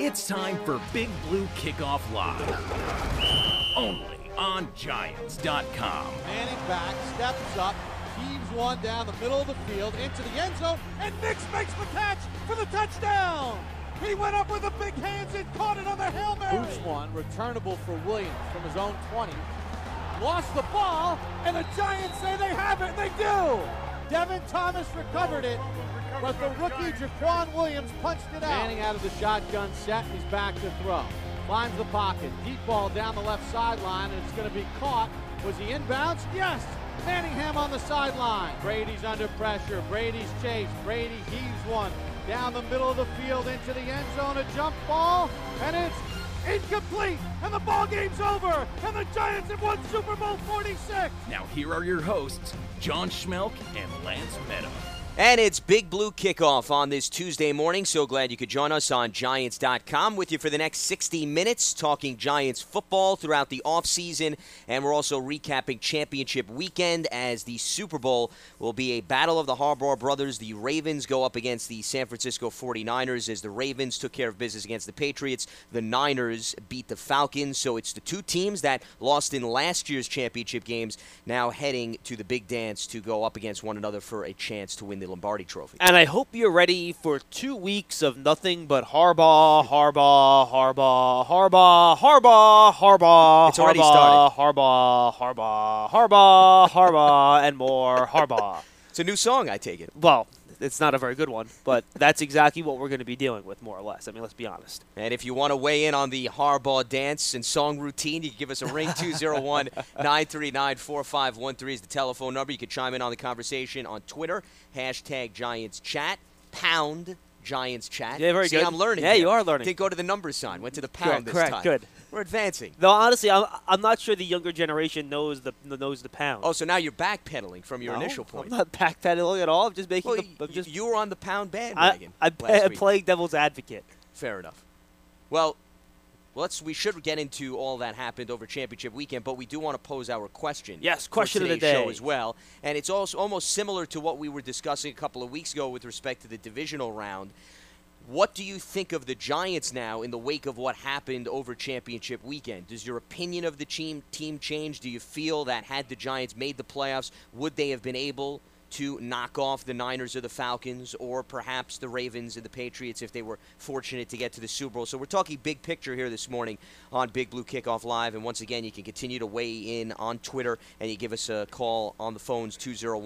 It's time for Big Blue Kickoff Live. Only on Giants.com. Manning back, steps up, heaves one down the middle of the field into the end zone, and Nix makes the catch for the touchdown. He went up with the big hands and caught it on the Hail Mary. Boots one, returnable for Williams from his own 20. Lost the ball, and the Giants say they have it, and they do. Devin Thomas recovered it, but the rookie Jaquan Williams punched it out. Manning out of the shotgun set, he's back to throw. Finds the pocket, deep ball down the left sideline, and it's going to be caught. Was he inbounds? Yes! Manningham on the sideline. Brady's under pressure. Brady's chased. Brady heaves one down the middle of the field into the end zone. A jump ball, and it's incomplete. And the ball game's over. And the Giants have won Super Bowl 46. Now here are your hosts, John Schmelk and Lance Meadow. And it's Big Blue Kickoff on this Tuesday morning. So glad you could join us on Giants.com with you for the next 60 minutes, talking Giants football throughout the offseason. And we're also recapping championship weekend as the Super Bowl will be a battle of the Harbaugh brothers. The Ravens go up against the San Francisco 49ers as the Ravens took care of business against the Patriots. The Niners beat the Falcons. So it's the two teams that lost in last year's championship games now heading to the big dance to go up against one another for a chance to win the Lombardi Trophy. And I hope you're ready for 2 weeks of nothing but Harbaugh. It's already started. Harbaugh, and more Harbaugh. It's a new song, I take it. Well, it's not a very good one, but that's exactly what we're going to be dealing with, more or less. I mean, let's be honest. And if you want to weigh in on the Harbaugh dance and song routine, you can give us a ring. 201-939-4513 is the telephone number. You can chime in on the conversation on Twitter. #GiantsChat. Pound Giants Chat. Yeah, very See, good. I'm learning. Yeah, here. you are learning. Didn't go to the number sign. Went to the pound this correct, time. Good. We're advancing. Though, honestly, I'm not sure the younger generation knows the pound. Oh, so now you're backpedaling from your initial point. I'm not backpedaling at all. I'm just making you were on the pound bandwagon. I'm playing devil's advocate. Fair enough. Well, we should get into all that happened over championship weekend, but we do want to pose our question. Yes, question of the day day show as well, and it's also almost similar to what we were discussing a couple of weeks ago with respect to the divisional round. What do you think of the Giants now in the wake of what happened over championship weekend? Does your opinion of the team change? Do you feel that had the Giants made the playoffs, would they have been able to knock off the Niners or the Falcons, or perhaps the Ravens and the Patriots if they were fortunate to get to the Super Bowl? So we're talking big picture here this morning on Big Blue Kickoff Live. And once again, you can continue to weigh in on Twitter, and you give us a call on the phones,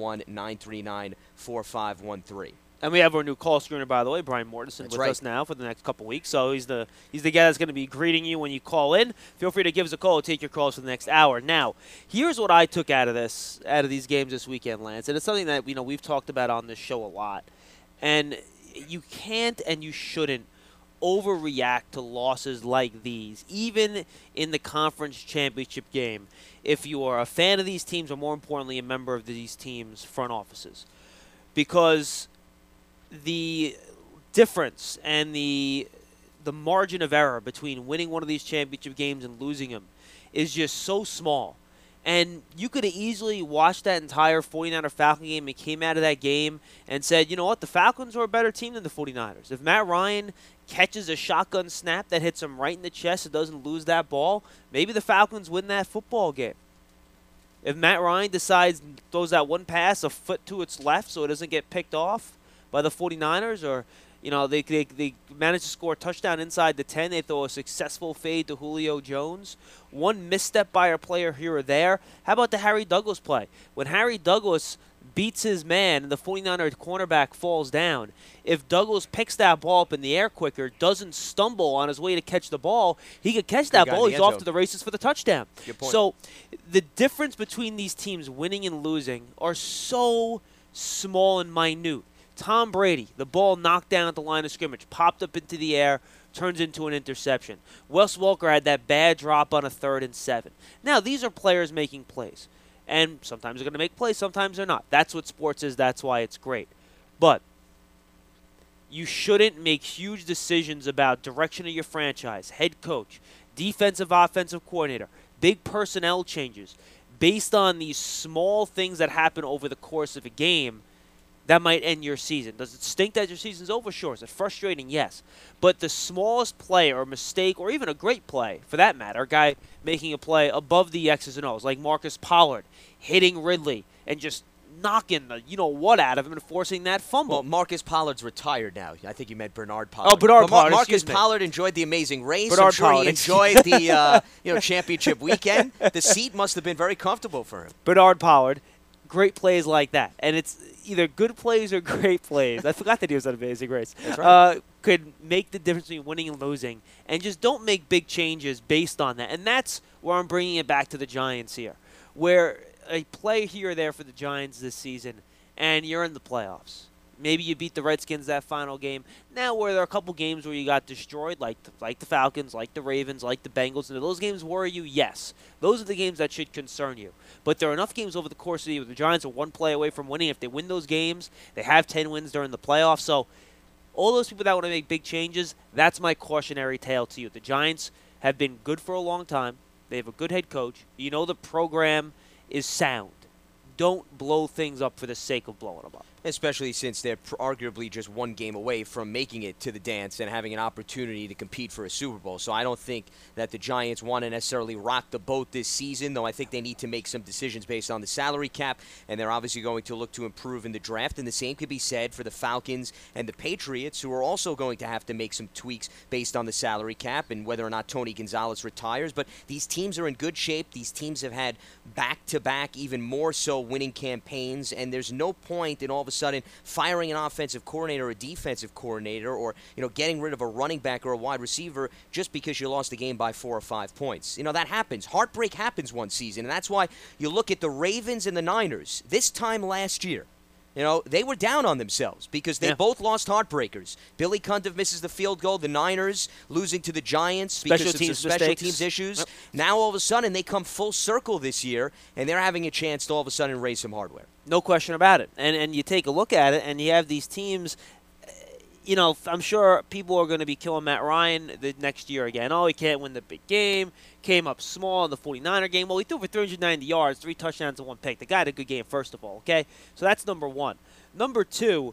201-939-4513. And we have our new call screener, by the way, Brian Mortensen, with us now for the next couple weeks. So he's the guy that's going to be greeting you when you call in. Feel free to give us a call. Take your calls for the next hour. Now, here's what I took out of these games this weekend, Lance, and it's something that we've talked about on this show a lot. And you can't and you shouldn't overreact to losses like these, even in the conference championship game, if you are a fan of these teams or, more importantly, a member of these teams' front offices, because the difference and the margin of error between winning one of these championship games and losing them is just so small. And you could have easily watched that entire 49er Falcon game and came out of that game and said, you know what, the Falcons are a better team than the 49ers. If Matt Ryan catches a shotgun snap that hits him right in the chest and doesn't lose that ball, maybe the Falcons win that football game. If Matt Ryan decides throws that one pass a foot to its left so it doesn't get picked off by the 49ers, or they manage to score a touchdown inside the 10. They throw a successful fade to Julio Jones. One misstep by a player here or there. How about the Harry Douglas play? When Harry Douglas beats his man and the 49er cornerback falls down, if Douglas picks that ball up in the air quicker, doesn't stumble on his way to catch the ball, he could catch that ball. He's off to the races for the touchdown. Good point. So the difference between these teams winning and losing are so small and minute. Tom Brady, the ball knocked down at the line of scrimmage, popped up into the air, turns into an interception. Wes Welker had that bad drop on a 3rd and 7. Now, these are players making plays. And sometimes they're going to make plays, sometimes they're not. That's what sports is. That's why it's great. But you shouldn't make huge decisions about direction of your franchise, head coach, defensive, offensive coordinator, big personnel changes based on these small things that happen over the course of a game that might end your season. Does it stink that your season's over? Sure. Is it frustrating? Yes. But the smallest play or mistake, or even a great play, for that matter, a guy making a play above the X's and O's, like Marcus Pollard hitting Ridley and just knocking the you-know-what out of him and forcing that fumble. Well, Marcus Pollard's retired now. I think you meant Bernard Pollard. Oh, Bernard Pollard, Marcus Pollard enjoyed the Amazing Race. Bernard I'm sure Pollard. he enjoyed the championship weekend. The seat must have been very comfortable for him. Bernard Pollard, great plays like that. And it's either good plays or great plays. I forgot that he was on Amazing Race. That's right. Could make the difference between winning and losing. And just don't make big changes based on that. And that's where I'm bringing it back to the Giants here, where a play here or there for the Giants this season, and you're in the playoffs. Maybe you beat the Redskins that final game. Now, where there are a couple games where you got destroyed, like the Falcons, like the Ravens, like the Bengals, and do those games worry you? Yes. Those are the games that should concern you. But there are enough games over the course of the year where the Giants are one play away from winning. If they win those games, they have 10 wins during the playoffs. So all those people that want to make big changes, that's my cautionary tale to you. The Giants have been good for a long time. They have a good head coach. You know the program is sound. Don't blow things up for the sake of blowing them up. Especially since they're arguably just one game away from making it to the dance and having an opportunity to compete for a Super Bowl. So I don't think that the Giants want to necessarily rock the boat this season, though I think they need to make some decisions based on the salary cap, and they're obviously going to look to improve in the draft. And the same could be said for the Falcons and the Patriots, who are also going to have to make some tweaks based on the salary cap and whether or not Tony Gonzalez retires. But these teams are in good shape. These teams have had back-to-back, even more so, winning campaigns, and there's no point in all of a sudden firing an offensive coordinator or a defensive coordinator, or getting rid of a running back or a wide receiver just because you lost the game by 4 or 5 points. That happens. Heartbreak happens one season, and that's why you look at the Ravens and the Niners this time last year. They were down on themselves because they both lost heartbreakers. Billy Cundiff misses the field goal. The Niners losing to the Giants because of some special teams issues. Yep. Now, all of a sudden, they come full circle this year, and they're having a chance to all of a sudden raise some hardware. No question about it. And you take a look at it, and you have these teams. I'm sure people are going to be killing Matt Ryan the next year again. Oh, he can't win the big game. Came up small in the 49er game. Well, he threw for 390 yards, 3 touchdowns, and 1 pick. The guy had a good game, first of all, okay? So that's number one. Number two,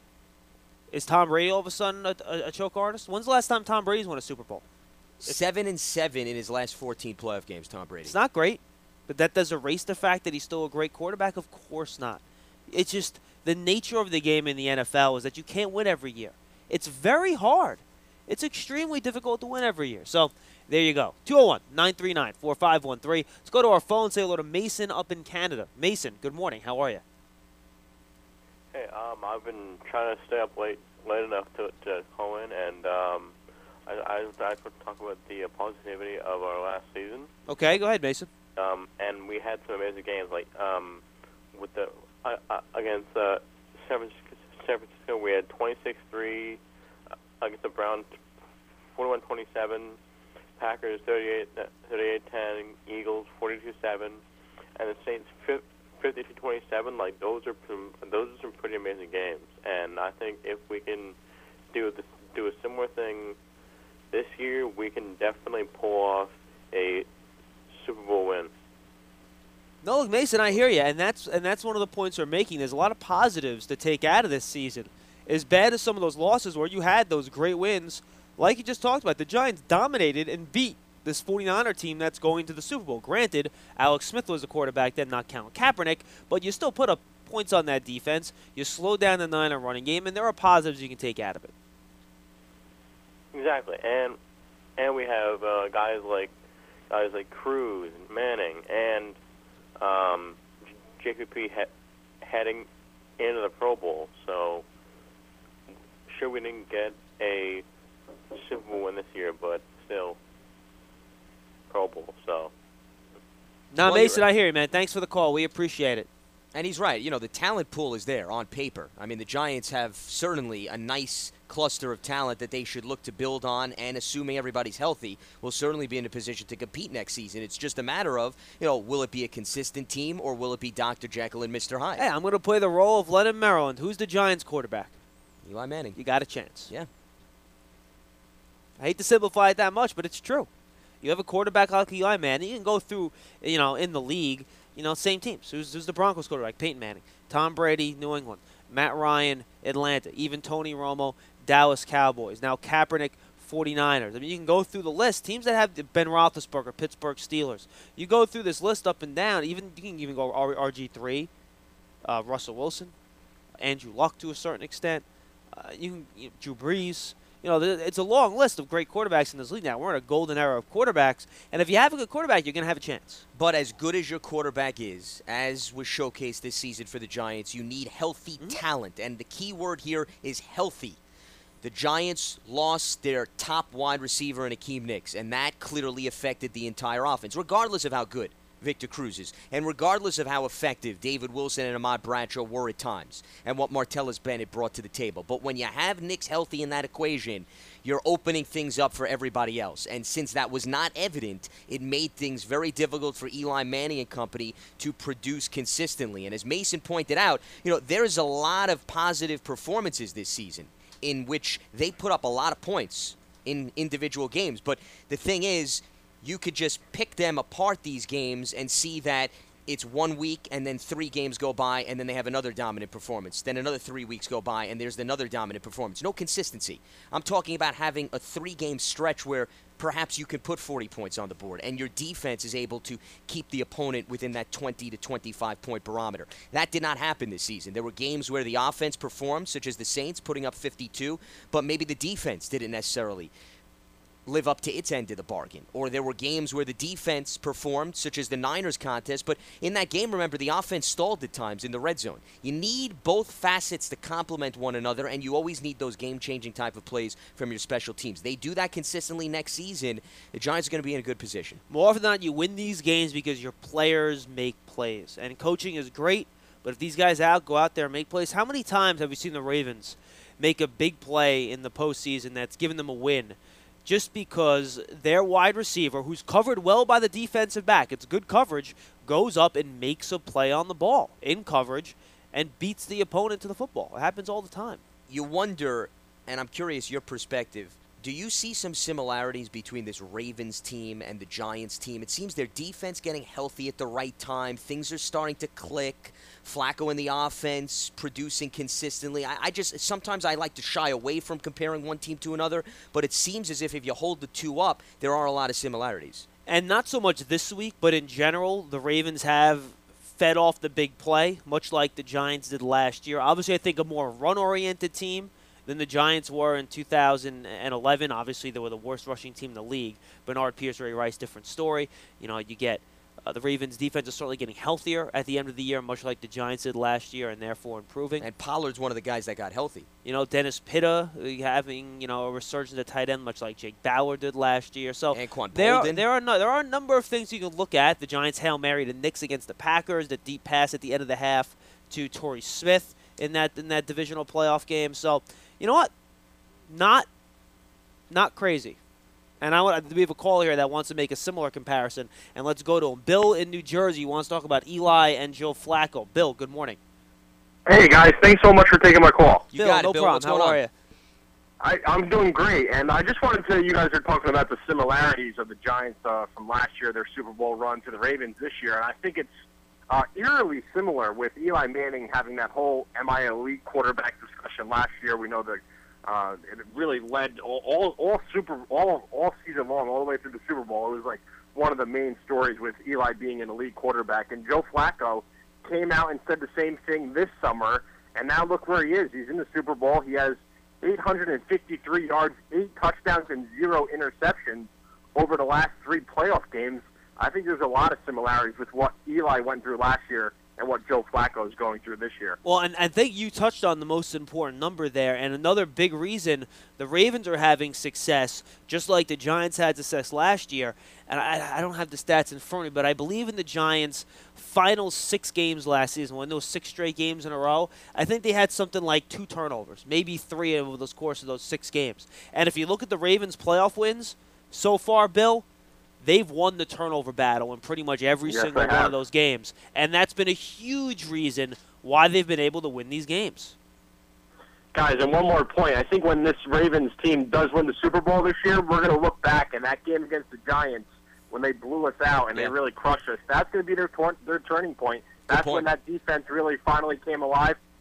is Tom Brady all of a sudden a choke artist? When's the last time Tom Brady's won a Super Bowl? 7-7 in his last 14 playoff games, Tom Brady. It's not great, but that does erase the fact that he's still a great quarterback? Of course not. It's just the nature of the game in the NFL is that you can't win every year. It's very hard. It's extremely difficult to win every year. So there you go. 201-939-4513. Let's go to our phone and say hello to Mason up in Canada. Mason, good morning. How are you? Hey, I've been trying to stay up late enough to call in, and I would talk about the positivity of our last season. Okay, go ahead, Mason. And we had some amazing games, like with the against San Francisco, we had 26-3 against the Browns, 41-27, Packers 38-10, Eagles 42-7, and the Saints 52-27. Like those are some pretty amazing games, and I think if we can do a similar thing this year, we can definitely pull off a Super Bowl win. No, look, Mason, I hear you, and that's one of the points we're making. There's a lot of positives to take out of this season. As bad as some of those losses where you had those great wins, like you just talked about, the Giants dominated and beat this 49er team that's going to the Super Bowl. Granted, Alex Smith was the quarterback then, not Colin Kaepernick, but you still put up points on that defense. You slowed down the Niner running game, and there are positives you can take out of it. Exactly, and we have guys like Cruz and Manning and JPP heading into the Pro Bowl. So sure, we didn't get a Super Bowl win this year, but still Pro Bowl. So now, Mason, I hear you, man. Thanks for the call. We appreciate it. And he's right. The talent pool is there on paper. I mean, the Giants have certainly a nice cluster of talent that they should look to build on, and assuming everybody's healthy, will certainly be in a position to compete next season. It's just a matter of, will it be a consistent team or will it be Dr. Jekyll and Mr. Hyde? Hey, I'm going to play the role of Leonard Maryland. Who's the Giants quarterback? Eli Manning. You got a chance. Yeah. I hate to simplify it that much, but it's true. You have a quarterback like Eli Manning. You can go through, in the league, same teams. Who's the Broncos quarterback? Peyton Manning. Tom Brady, New England. Matt Ryan, Atlanta. Even Tony Romo, Dallas Cowboys. Now Kaepernick, 49ers. I mean, you can go through the list. Teams that have Ben Roethlisberger, Pittsburgh Steelers. You go through this list up and down. You can even go RG3, Russell Wilson, Andrew Luck to a certain extent. Drew Brees. It's a long list of great quarterbacks in this league now. We're in a golden era of quarterbacks. And if you have a good quarterback, you're going to have a chance. But as good as your quarterback is, as was showcased this season for the Giants, you need healthy talent. And the key word here is healthy. The Giants lost their top wide receiver in Akeem Nicks, and that clearly affected the entire offense, regardless of how good Victor Cruz is, and regardless of how effective David Wilson and Ahmad Bradshaw were at times, and what Martellus Bennett brought to the table. But when you have Nicks healthy in that equation, you're opening things up for everybody else. And since that was not evident, it made things very difficult for Eli Manning and company to produce consistently. And as Mason pointed out, there's a lot of positive performances this season in which they put up a lot of points in individual games. But the thing is, you could just pick them apart, these games, and see that it's 1 week and then 3 games go by and then they have another dominant performance. Then another 3 weeks go by and there's another dominant performance. No consistency. I'm talking about having a 3-game stretch where perhaps you can put 40 points on the board and your defense is able to keep the opponent within that 20 to 25 point barometer. That did not happen this season. There were games where the offense performed, such as the Saints putting up 52, but maybe the defense didn't necessarily live up to its end of the bargain. Or there were games where the defense performed, such as the Niners contest, but in that game, remember, the offense stalled at times in the red zone. You need both facets to complement one another, and you always need those game-changing type of plays from your special teams. They do that consistently next season, the Giants are going to be in a good position. More often than not, you win these games because your players make plays. And coaching is great, but if these guys go out there and make plays, how many times have we seen the Ravens make a big play in the postseason that's given them a win just because their wide receiver, who's covered well by the defensive back, it's good coverage, goes up and makes a play on the ball in coverage and beats the opponent to the football? It happens all the time. You wonder, and I'm curious your perspective, do you see some similarities between this Ravens team and the Giants team? It seems their defense getting healthy at the right time. Things are starting to click. Flacco in the offense producing consistently. Sometimes I like to shy away from comparing one team to another, but it seems as if you hold the two up, there are a lot of similarities. And not so much this week, but in general, the Ravens have fed off the big play, much like the Giants did last year. Obviously, I think a more run-oriented team than the Giants were in 2011. Obviously, they were the worst rushing team in the league. Bernard Pierce, Ray Rice, different story. You get the Ravens' defense is certainly getting healthier at the end of the year, much like the Giants did last year, and therefore improving. And Pollard's one of the guys that got healthy. Dennis Pitta having a resurgence at tight end, much like Jake Bauer did last year. So Anquan there Bolden. are a number of things you can look at. The Giants Hail Mary to Knicks against the Packers, the deep pass at the end of the half to Torrey Smith in that divisional playoff game. So, you know what? Not crazy. And we have a call here that wants to make a similar comparison, and let's go to him. Bill in New Jersey wants to talk about Eli and Joe Flacco. Bill, good morning. Hey, guys. Thanks so much for taking my call. You got it, no Bill. problem. What's going How on? are you? I'm doing great, and I just wanted to, you guys are talking about the similarities of the Giants from last year, their Super Bowl run, to the Ravens this year, and I think it's eerily similar with Eli Manning having that whole am I an elite quarterback discussion last year. We know that it really led all season long, all the way through the Super Bowl. It was like one of the main stories with Eli being an elite quarterback. And Joe Flacco came out and said the same thing this summer, and now look where he is. He's in the Super Bowl. He has 853 yards, 8 touchdowns, and 0 interceptions over the last 3 playoff games. I think there's a lot of similarities with what Eli went through last year and what Joe Flacco is going through this year. Well, and I think you touched on the most important number there, and another big reason the Ravens are having success, just like the Giants had success last year, and I don't have the stats in front of me, but I believe in the Giants' final 6 games last season, when those 6 straight games in a row, I think they had something like 2 turnovers, maybe 3 over the course of those 6 games. And if you look at the Ravens' playoff wins so far, Bill, they've won the turnover battle in pretty much every single one of those games. And that's been a huge reason why they've been able to win these games. Guys, and one more point. I think when this Ravens team does win the Super Bowl this year, we're going to look back, and that game against the Giants, when they blew us out and they really crushed us, that's going to be their turning point. That's when that defense really finally came alive.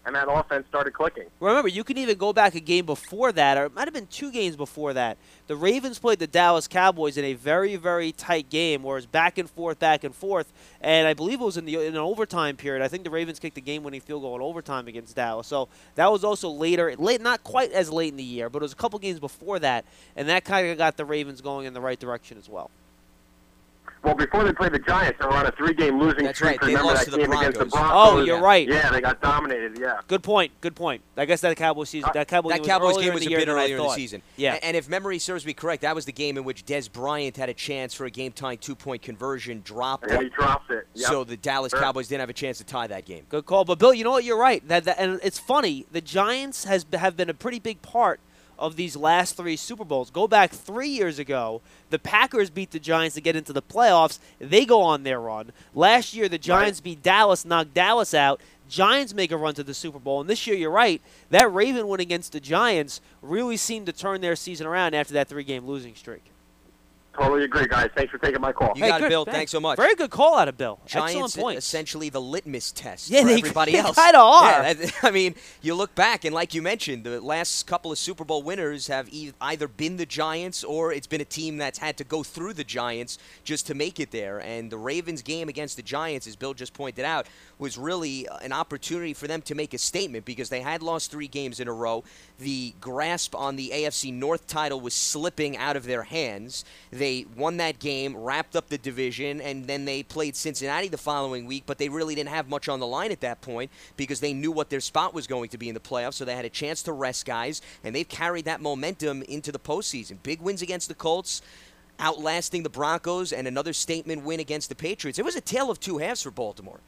and that offense started clicking. Remember, you can even go back a game before that, or it might have been 2 games before that. The Ravens played the Dallas Cowboys in a very, very tight game where it was back and forth, and I believe it was in an overtime period. I think the Ravens kicked the game-winning field goal in overtime against Dallas. So that was also late, not quite as late in the year, but it was a couple games before that, and that kind of got the Ravens going in the right direction as well. Well, before they played the Giants, they were on a 3-game losing That's streak. right. They Remember lost that to the game against the Broncos. Broncos? Oh, you're right. Yeah, they got dominated, yeah. Good point. I guess that Cowboys season, that Cowboys game was a earlier bit in earlier in the thought. season. Yeah. And if memory serves me correct, that was the game in which Dez Bryant had a chance for a game-tying 2-point conversion, dropped Yeah, it. he dropped it. Yep. So the Dallas Cowboys didn't have a chance to tie that game. Good call. But, Bill, you know what? You're right. And it's funny. The Giants have been a pretty big part of these last 3 Super Bowls. Go back 3 years ago, the Packers beat the Giants to get into the playoffs. They go on their run. Last year, the Giants beat Dallas, knocked Dallas out. Giants make a run to the Super Bowl. And this year, you're right, that Raven win against the Giants really seemed to turn their season around after that 3-game losing streak. Totally agree, guys. Thanks for taking my call. You got it, good. Bill. Thanks so much. Very good call out of Bill. Giants Excellent point. essentially the litmus test Yeah, for they everybody they else. kinda are. Yeah, I mean, you look back, and like you mentioned, the last couple of Super Bowl winners have either been the Giants or it's been a team that's had to go through the Giants just to make it there. And the Ravens game against the Giants, as Bill just pointed out, was really an opportunity for them to make a statement because they had lost 3 games in a row. The grasp on the AFC North title was slipping out of their hands. They won that game, wrapped up the division, and then they played Cincinnati the following week, but they really didn't have much on the line at that point because they knew what their spot was going to be in the playoffs, so they had a chance to rest guys, and they've carried that momentum into the postseason. Big wins against the Colts, outlasting the Broncos, and another statement win against the Patriots. It was a tale of 2 halves for Baltimore.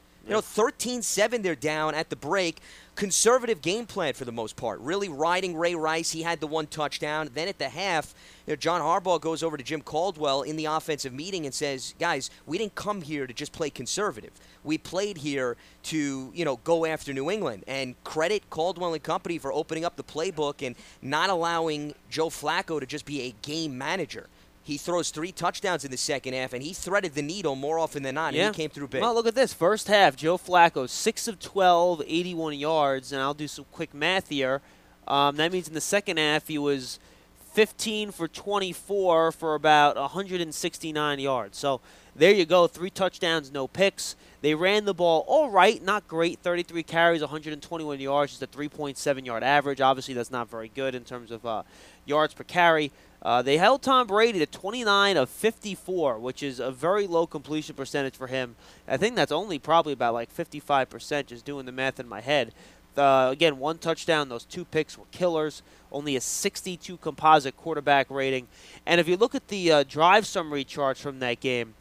13-7 they're down at the break. Conservative game plan for the most part. Really riding Ray Rice. He had the 1 touchdown. Then at the half, John Harbaugh goes over to Jim Caldwell in the offensive meeting and says, guys, we didn't come here to just play conservative. We played here to, go after New England. And credit Caldwell and company for opening up the playbook and not allowing Joe Flacco to just be a game manager. He throws 3 touchdowns in the second half, and he threaded the needle more often than not, and he came through big. Well, look at this. First half, Joe Flacco, 6 of 12, 81 yards, and I'll do some quick math here. That means in the second half, he was 15 for 24 for about 169 yards. So there you go, 3 touchdowns, no picks. They ran the ball all right, not great, 33 carries, 121 yards, just a 3.7-yard average. Obviously, that's not very good in terms of yards per carry. They held Tom Brady to 29 of 54, which is a very low completion percentage for him. I think that's only probably about like 55%, just doing the math in my head. Again, 1 touchdown. Those 2 picks were killers. Only a 62 composite quarterback rating. And if you look at the drive summary charts from that game,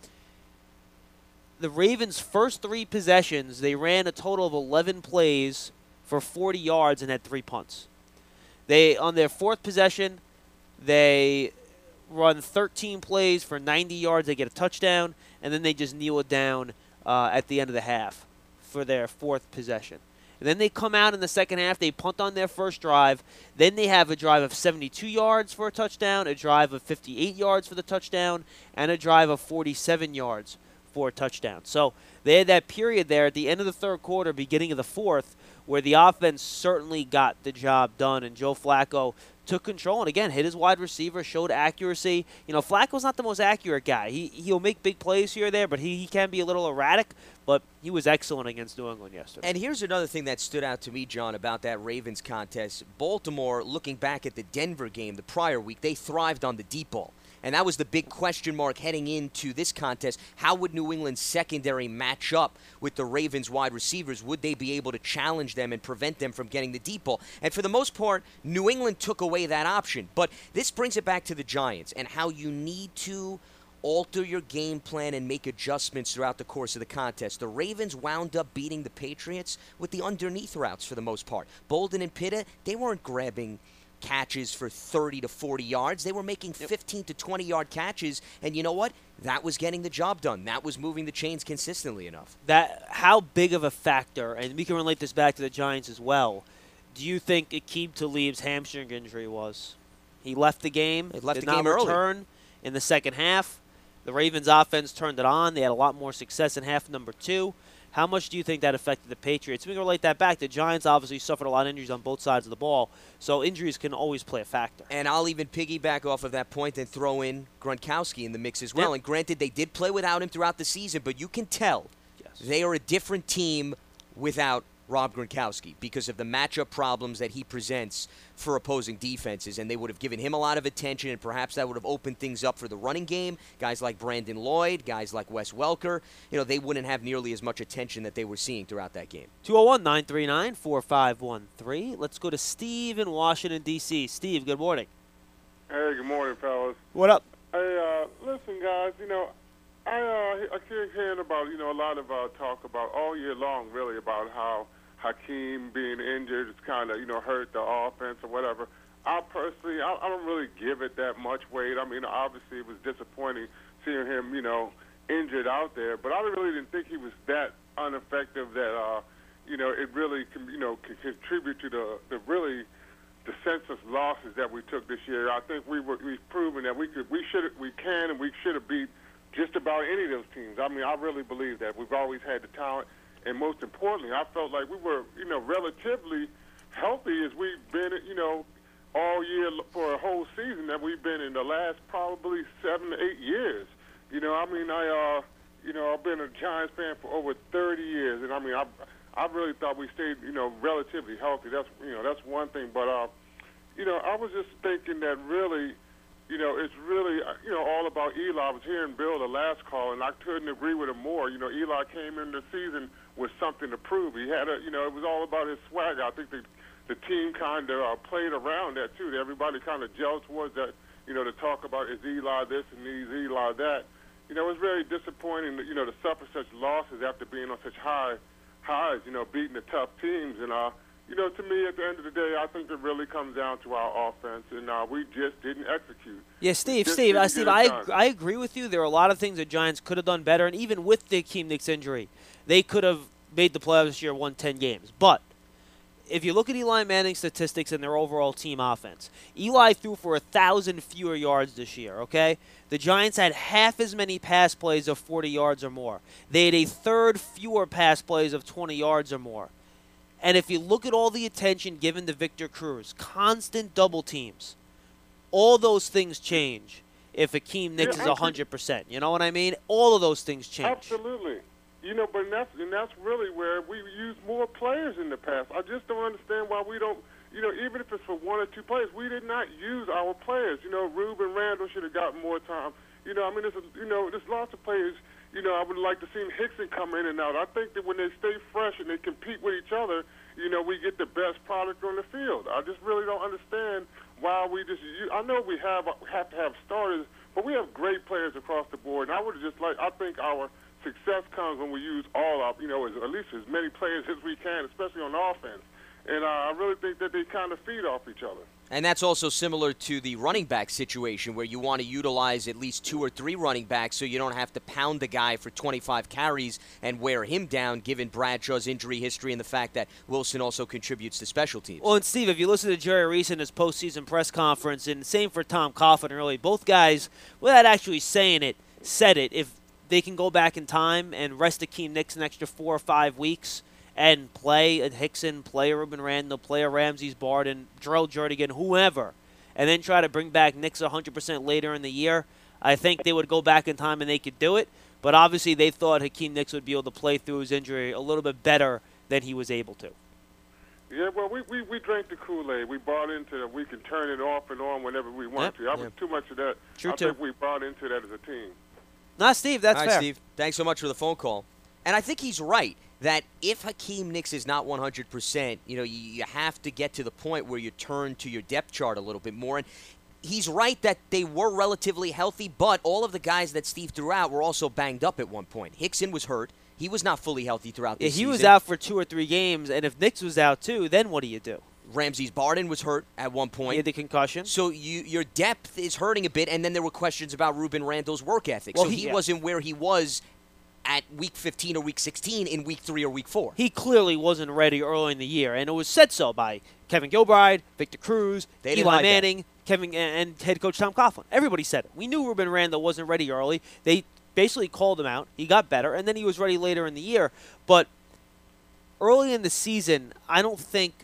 the Ravens' first 3 possessions, they ran a total of 11 plays for 40 yards and had 3 punts. On their 4th possession, they run 13 plays for 90 yards. They get a touchdown, and then they just kneel it down at the end of the half for their 4th possession. And then they come out in the second half. They punt on their first drive. Then they have a drive of 72 yards for a touchdown, a drive of 58 yards for the touchdown, and a drive of 47 yards for a touchdown. So they had that period there at the end of the 3rd quarter, beginning of the 4th, where the offense certainly got the job done, and Joe Flacco took control and, again, hit his wide receiver, showed accuracy. Flacco's not the most accurate guy. He'll make big plays here or there, but he can be a little erratic, but he was excellent against New England yesterday. And here's another thing that stood out to me, John, about that Ravens contest. Baltimore, looking back at the Denver game the prior week, they thrived on the deep ball. And that was the big question mark heading into this contest. How would New England's secondary match up with the Ravens' wide receivers? Would they be able to challenge them and prevent them from getting the deep ball? And for the most part, New England took away that option. But this brings it back to the Giants and how you need to alter your game plan and make adjustments throughout the course of the contest. The Ravens wound up beating the Patriots with the underneath routes for the most part. Bolden and Pitta, they weren't grabbing catches for 30 to 40 yards. They were making 15 to 20-yard catches, and you know what? That was getting the job done. That was moving the chains consistently enough. How big of a factor, and we can relate this back to the Giants as well, do you think Aqib Talib's hamstring injury was? He left the game, did not return in the second half. The Ravens offense turned it on. They had a lot more success in half number 2. How much do you think that affected the Patriots? We can relate that back. The Giants obviously suffered a lot of injuries on both sides of the ball, so injuries can always play a factor. And I'll even piggyback off of that point and throw in Gronkowski in the mix as well. Yep. And granted, they did play without him throughout the season, but you can tell they are a different team without Rob Gronkowski because of the matchup problems that he presents for opposing defenses, and they would have given him a lot of attention, and perhaps that would have opened things up for the running game. Guys like Brandon Lloyd, guys like Wes Welker, they wouldn't have nearly as much attention that they were seeing throughout that game. 201-939-4513. Let's go to Steve in Washington, D.C. Steve, good morning. Hey, good morning, fellas. What up? Hey, listen, guys, I keep hearing about, a lot of talk about all year long, really, about how Hakeem being injured has kind of, hurt the offense or whatever. I personally, I don't really give it that much weight. I mean, obviously it was disappointing seeing him, injured out there, but I really didn't think he was that ineffective that, it really can, can contribute to the senseless losses that we took this year. I think we've proven that we can and we should have beat just about any of those teams. I mean, I really believe that. We've always had the talent, and most importantly, I felt like we were, relatively healthy as we've been, all year for a whole season that we've been in the last probably 7 to 8 years. I've been a Giants fan for over 30 years, and I really thought we stayed, relatively healthy. That's one thing, but I was just thinking that really, it's really, all about Eli. I was hearing Bill the last call, and I couldn't agree with him more. Eli came in the season with something to prove. He had it was all about his swagger. I think the team kind of played around that, too. Everybody kind of gelled towards that, to talk about is Eli this and is Eli that. It was very disappointing, to suffer such losses after being on such highs, beating the tough teams. And, to me, at the end of the day, I think it really comes down to our offense, and we just didn't execute. Yeah, Steve, I agree with you. There are a lot of things the Giants could have done better, and even with the Hakeem Nicks injury, they could have made the playoffs this year, won 10 games. But if you look at Eli Manning's statistics and their overall team offense, Eli threw for 1,000 fewer yards this year, okay? The Giants had half as many pass plays of 40 yards or more. They had a third fewer pass plays of 20 yards or more. And if you look at all the attention given to Victor Cruz, constant double teams, all those things change if Hakeem Nicks is 100%. You know what I mean? All of those things change. Absolutely. But that's really where we use more players in the past. I just don't understand why we don't, even if it's for one or two players, we did not use our players. Ruben Randall should have gotten more time. There's lots of players. I would like to see Hickson come in and out. I think that when they stay fresh and they compete with each other, we get the best product on the field. I just really don't understand why we just – I know we have to have starters, but we have great players across the board. And I think our success comes when we use all our, at least as many players as we can, especially on offense. And I really think that they kind of feed off each other. And that's also similar to the running back situation where you want to utilize at least 2 or 3 running backs so you don't have to pound the guy for 25 carries and wear him down given Bradshaw's injury history and the fact that Wilson also contributes to special teams. Well, and Steve, if you listen to Jerry Reese in his postseason press conference, and same for Tom Coughlin early, both guys, without actually saying it, said it. If they can go back in time and rest Hakeem Nicks an extra 4 or 5 weeks and play a Hickson, play a Ruben Randall, play a Ramses Barden, Darrell Jernigan, whoever, and then try to bring back Nicks 100% later in the year, I think they would go back in time and they could do it. But obviously they thought Hakeem Nicks would be able to play through his injury a little bit better than he was able to. Yeah, well, we drank the Kool-Aid. We bought into that we can turn it off and on whenever we want to. I was too much of that. True, I think we bought into that as a team. Nah, Steve, that's fair. All right, Steve, thanks so much for the phone call. And I think he's right that if Hakeem Nicks is not 100%, you have to get to the point where you turn to your depth chart a little bit more. And he's right that they were relatively healthy, but all of the guys that Steve threw out were also banged up at one point. Hickson was hurt. He was not fully healthy throughout the season. He was out for 2 or 3 games, and if Nicks was out too, then what do you do? Ramses Barden was hurt at one point. He had the concussion. So your depth is hurting a bit, and then there were questions about Ruben Randall's work ethic. Well, so he wasn't where he was at week 15 or week 16 in week 3 or week 4. He clearly wasn't ready early in the year, and it was said so by Kevin Gilbride, Victor Cruz, Eli Manning, and head coach Tom Coughlin. Everybody said it. We knew Ruben Randall wasn't ready early. They basically called him out. He got better, and then he was ready later in the year. But early in the season, I don't think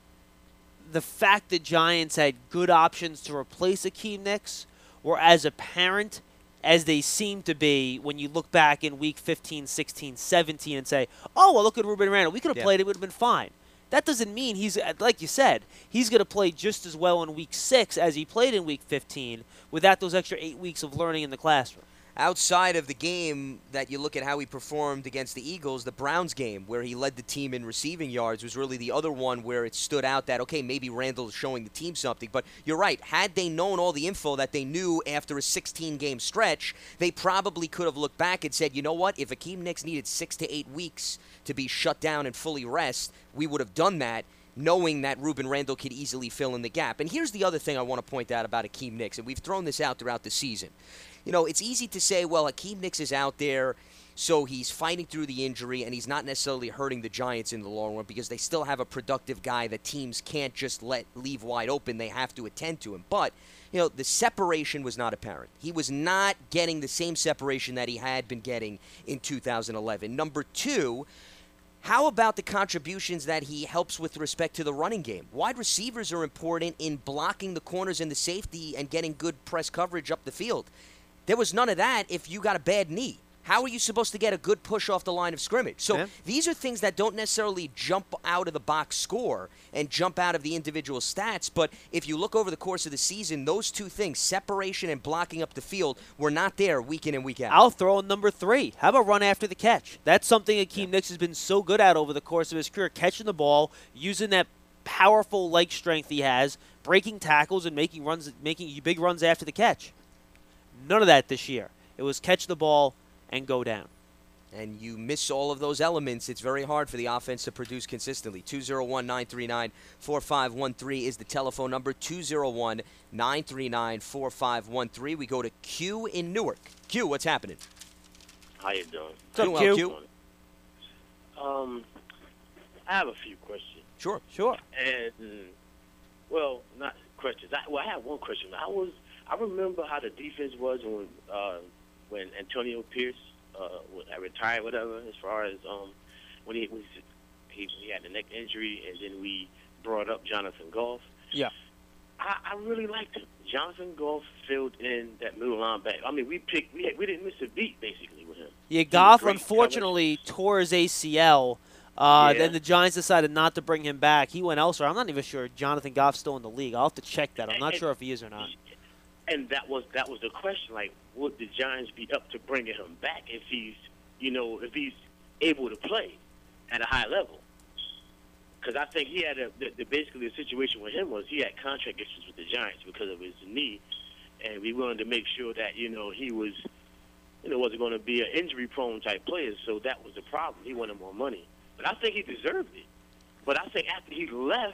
the fact that Giants had good options to replace Akeem Nicks were as apparent as they seem to be when you look back in Week 15, 16, 17 and say, oh, well, look at Ruben Randle. We could have played. It would have been fine. That doesn't mean he's, like you said, he's going to play just as well in Week 6 as he played in Week 15 without those extra 8 weeks of learning in the classroom. Outside of the game that you look at how he performed against the Eagles, the Browns game where he led the team in receiving yards was really the other one where it stood out that, okay, maybe Randall is showing the team something. But you're right. Had they known all the info that they knew after a 16-game stretch, they probably could have looked back and said, you know what, if Akeem Nicks needed 6 to 8 weeks to be shut down and fully rest, we would have done that, knowing that Ruben Randall could easily fill in the gap. And here's the other thing I want to point out about Akeem Nicks, and we've thrown this out throughout the season. You know, it's easy to say, well, Akeem Nicks is out there, so he's fighting through the injury, and he's not necessarily hurting the Giants in the long run because they still have a productive guy that teams can't just leave wide open. They have to attend to him. But, you know, the separation was not apparent. He was not getting the same separation that he had been getting in 2011. Number two, how about the contributions that he helps with respect to the running game? Wide receivers are important in blocking the corners and the safety and getting good press coverage up the field. There was none of that if you got a bad knee. How are you supposed to get a good push off the line of scrimmage? So these are things that don't necessarily jump out of the box score and jump out of the individual stats. But if you look over the course of the season, those two things, separation and blocking up the field, were not there week in and week out. I'll throw in number 3. Have a run after the catch. That's something Akeem Nicks has been so good at over the course of his career, catching the ball, using that powerful leg strength he has, breaking tackles and making big runs after the catch. None of that this year. It was catch the ball and go down. And you miss all of those elements, it's very hard for the offense to produce consistently. 201-939-4513 is the telephone number, 201-939-4513. We go to Q in Newark. Q, what's happening? How you doing? What's up, Q? I have a few questions. Sure. And, well, not questions. I have one question. I remember how the defense was when Antonio Pierce retired, whatever. As far as when he had the neck injury, and then we brought up Jonathan Goff. Yeah, I really liked him. Jonathan Goff filled in that middle linebacker. I mean, we didn't miss a beat basically with him. Yeah, Goff unfortunately tore his ACL. Then the Giants decided not to bring him back. He went elsewhere. I'm not even sure Jonathan Goff's still in the league. I'll have to check that. I'm not sure if he is or not. And that was the question. Like, would the Giants be up to bringing him back if he's able to play at a high level? Because I think he had basically the situation with him was he had contract issues with the Giants because of his knee, and we wanted to make sure that he was wasn't going to be an injury-prone type player. So that was the problem. He wanted more money, but I think he deserved it. But I think after he left,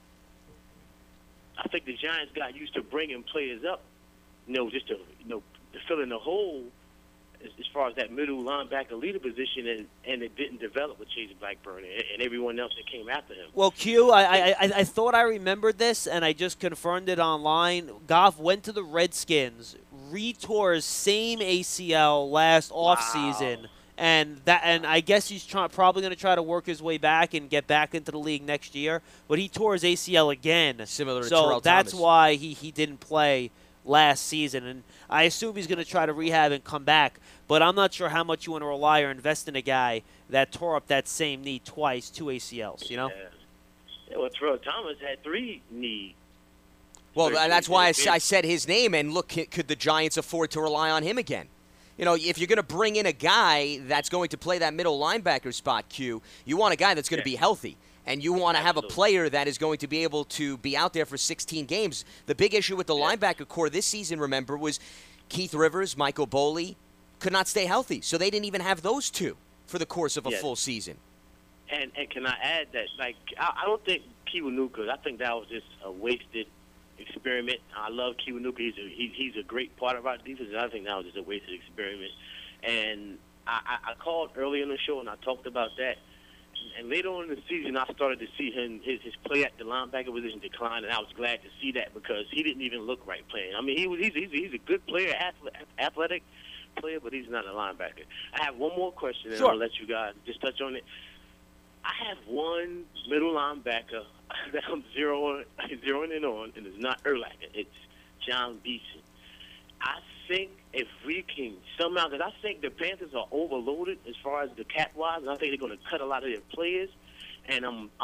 I think the Giants got used to bringing players up. Just to fill in the hole as far as that middle linebacker leader position, and it didn't develop with Chase Blackburn and everyone else that came after him. Well, Q, I thought I remembered this, and I just confirmed it online. Goff went to the Redskins, retore his same ACL last offseason, and I guess he's probably going to try to work his way back and get back into the league next year. But he tore his ACL again, similar to Terrell Thomas. That's why he didn't play last season, and I assume he's going to try to rehab and come back, but I'm not sure how much you want to rely or invest in a guy that tore up that same knee twice, 2 ACLs, Yeah, well, Terrell Thomas had 3 knee. Well, that's why I said his name, and look, could the Giants afford to rely on him again? If you're going to bring in a guy that's going to play that middle linebacker spot, Q, you want a guy that's going to be healthy. And you want to have a player that is going to be able to be out there for 16 games. The big issue with the linebacker core this season, remember, was Keith Rivers, Michael Boley could not stay healthy. So they didn't even have those two for the course of a full season. And can I add that, I don't think Kiwanuka, I think that was just a wasted experiment. I love Kiwanuka. He's a great part of our defense, and I think that was just a wasted experiment. And I called early in the show, and I talked about that. And later on in the season, I started to see his play at the linebacker position decline, and I was glad to see that because he didn't even look right playing. I mean, he's a good player, athletic, player, but he's not a linebacker. I have one more question, and Sure. I'll let you guys just touch on it. I have one middle linebacker that I'm zeroing in on, and it's not Urlacher. It's John Beeson. I think if we can somehow, because I think the Panthers are overloaded as far as the cap-wise, and I think they're going to cut a lot of their players. And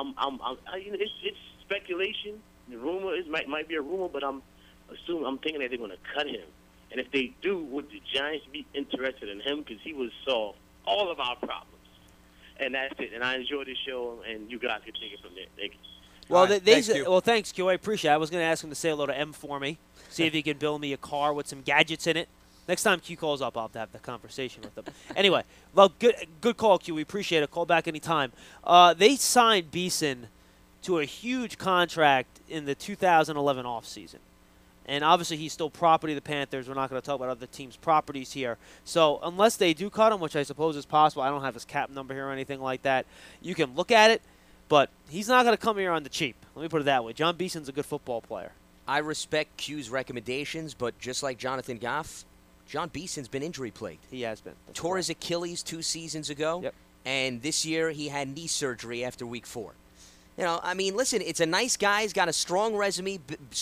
it's speculation. The rumor might be a rumor, but I'm thinking that they're going to cut him. And if they do, would the Giants be interested in him? Because he would solve all of our problems. And that's it. And I enjoyed the show, and you guys can take it from there. Thank you. Well, Right, thanks, Q. I appreciate it. I was going to ask him to say hello to M for me, see if he can build me a car with some gadgets in it. Next time Q calls up, I'll have to have the conversation with him. Anyway, well, good call, Q. We appreciate it. Call back anytime. They signed Beeson to a huge contract in the 2011 offseason. And obviously he's still property of the Panthers. We're not going to talk about other teams' properties here. So unless they do cut him, which I suppose is possible, I don't have his cap number here or anything like that, you can look at it. But he's not going to come here on the cheap. Let me put it that way. John Beeson's a good football player. I respect Q's recommendations, but just like Jonathan Goff, John Beeson's been injury-plagued. He has been. Tore his Achilles 2 seasons ago, Yep. and this year he had knee surgery after week 4. You know, I mean, listen, it's a nice guy. He's got a strong resume,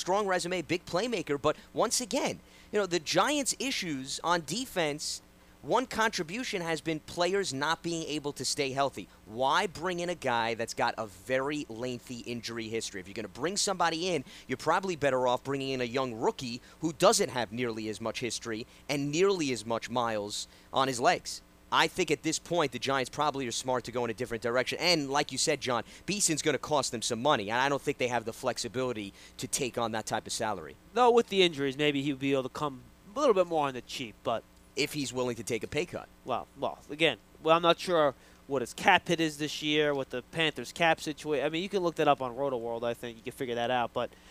big playmaker. But once again, you know, the Giants' issues on defense, one contribution has been players not being able to stay healthy. Why bring in a guy that's got a very lengthy injury history? If you're going to bring somebody in, you're probably better off bringing in a young rookie who doesn't have nearly as much history and nearly as much miles on his legs. I think at this point the Giants probably are smart to go in a different direction. And like you said, John, Beeson's going to cost them some money, and I don't think they have the flexibility to take on that type of salary. Though with the injuries, maybe he would be able to come a little bit more on the cheap. But if he's willing to take a pay cut. Well, again, I'm not sure what his cap hit is this year, what the Panthers' cap situation. I mean, you can look that up on Roto-World. I think you can figure that out. But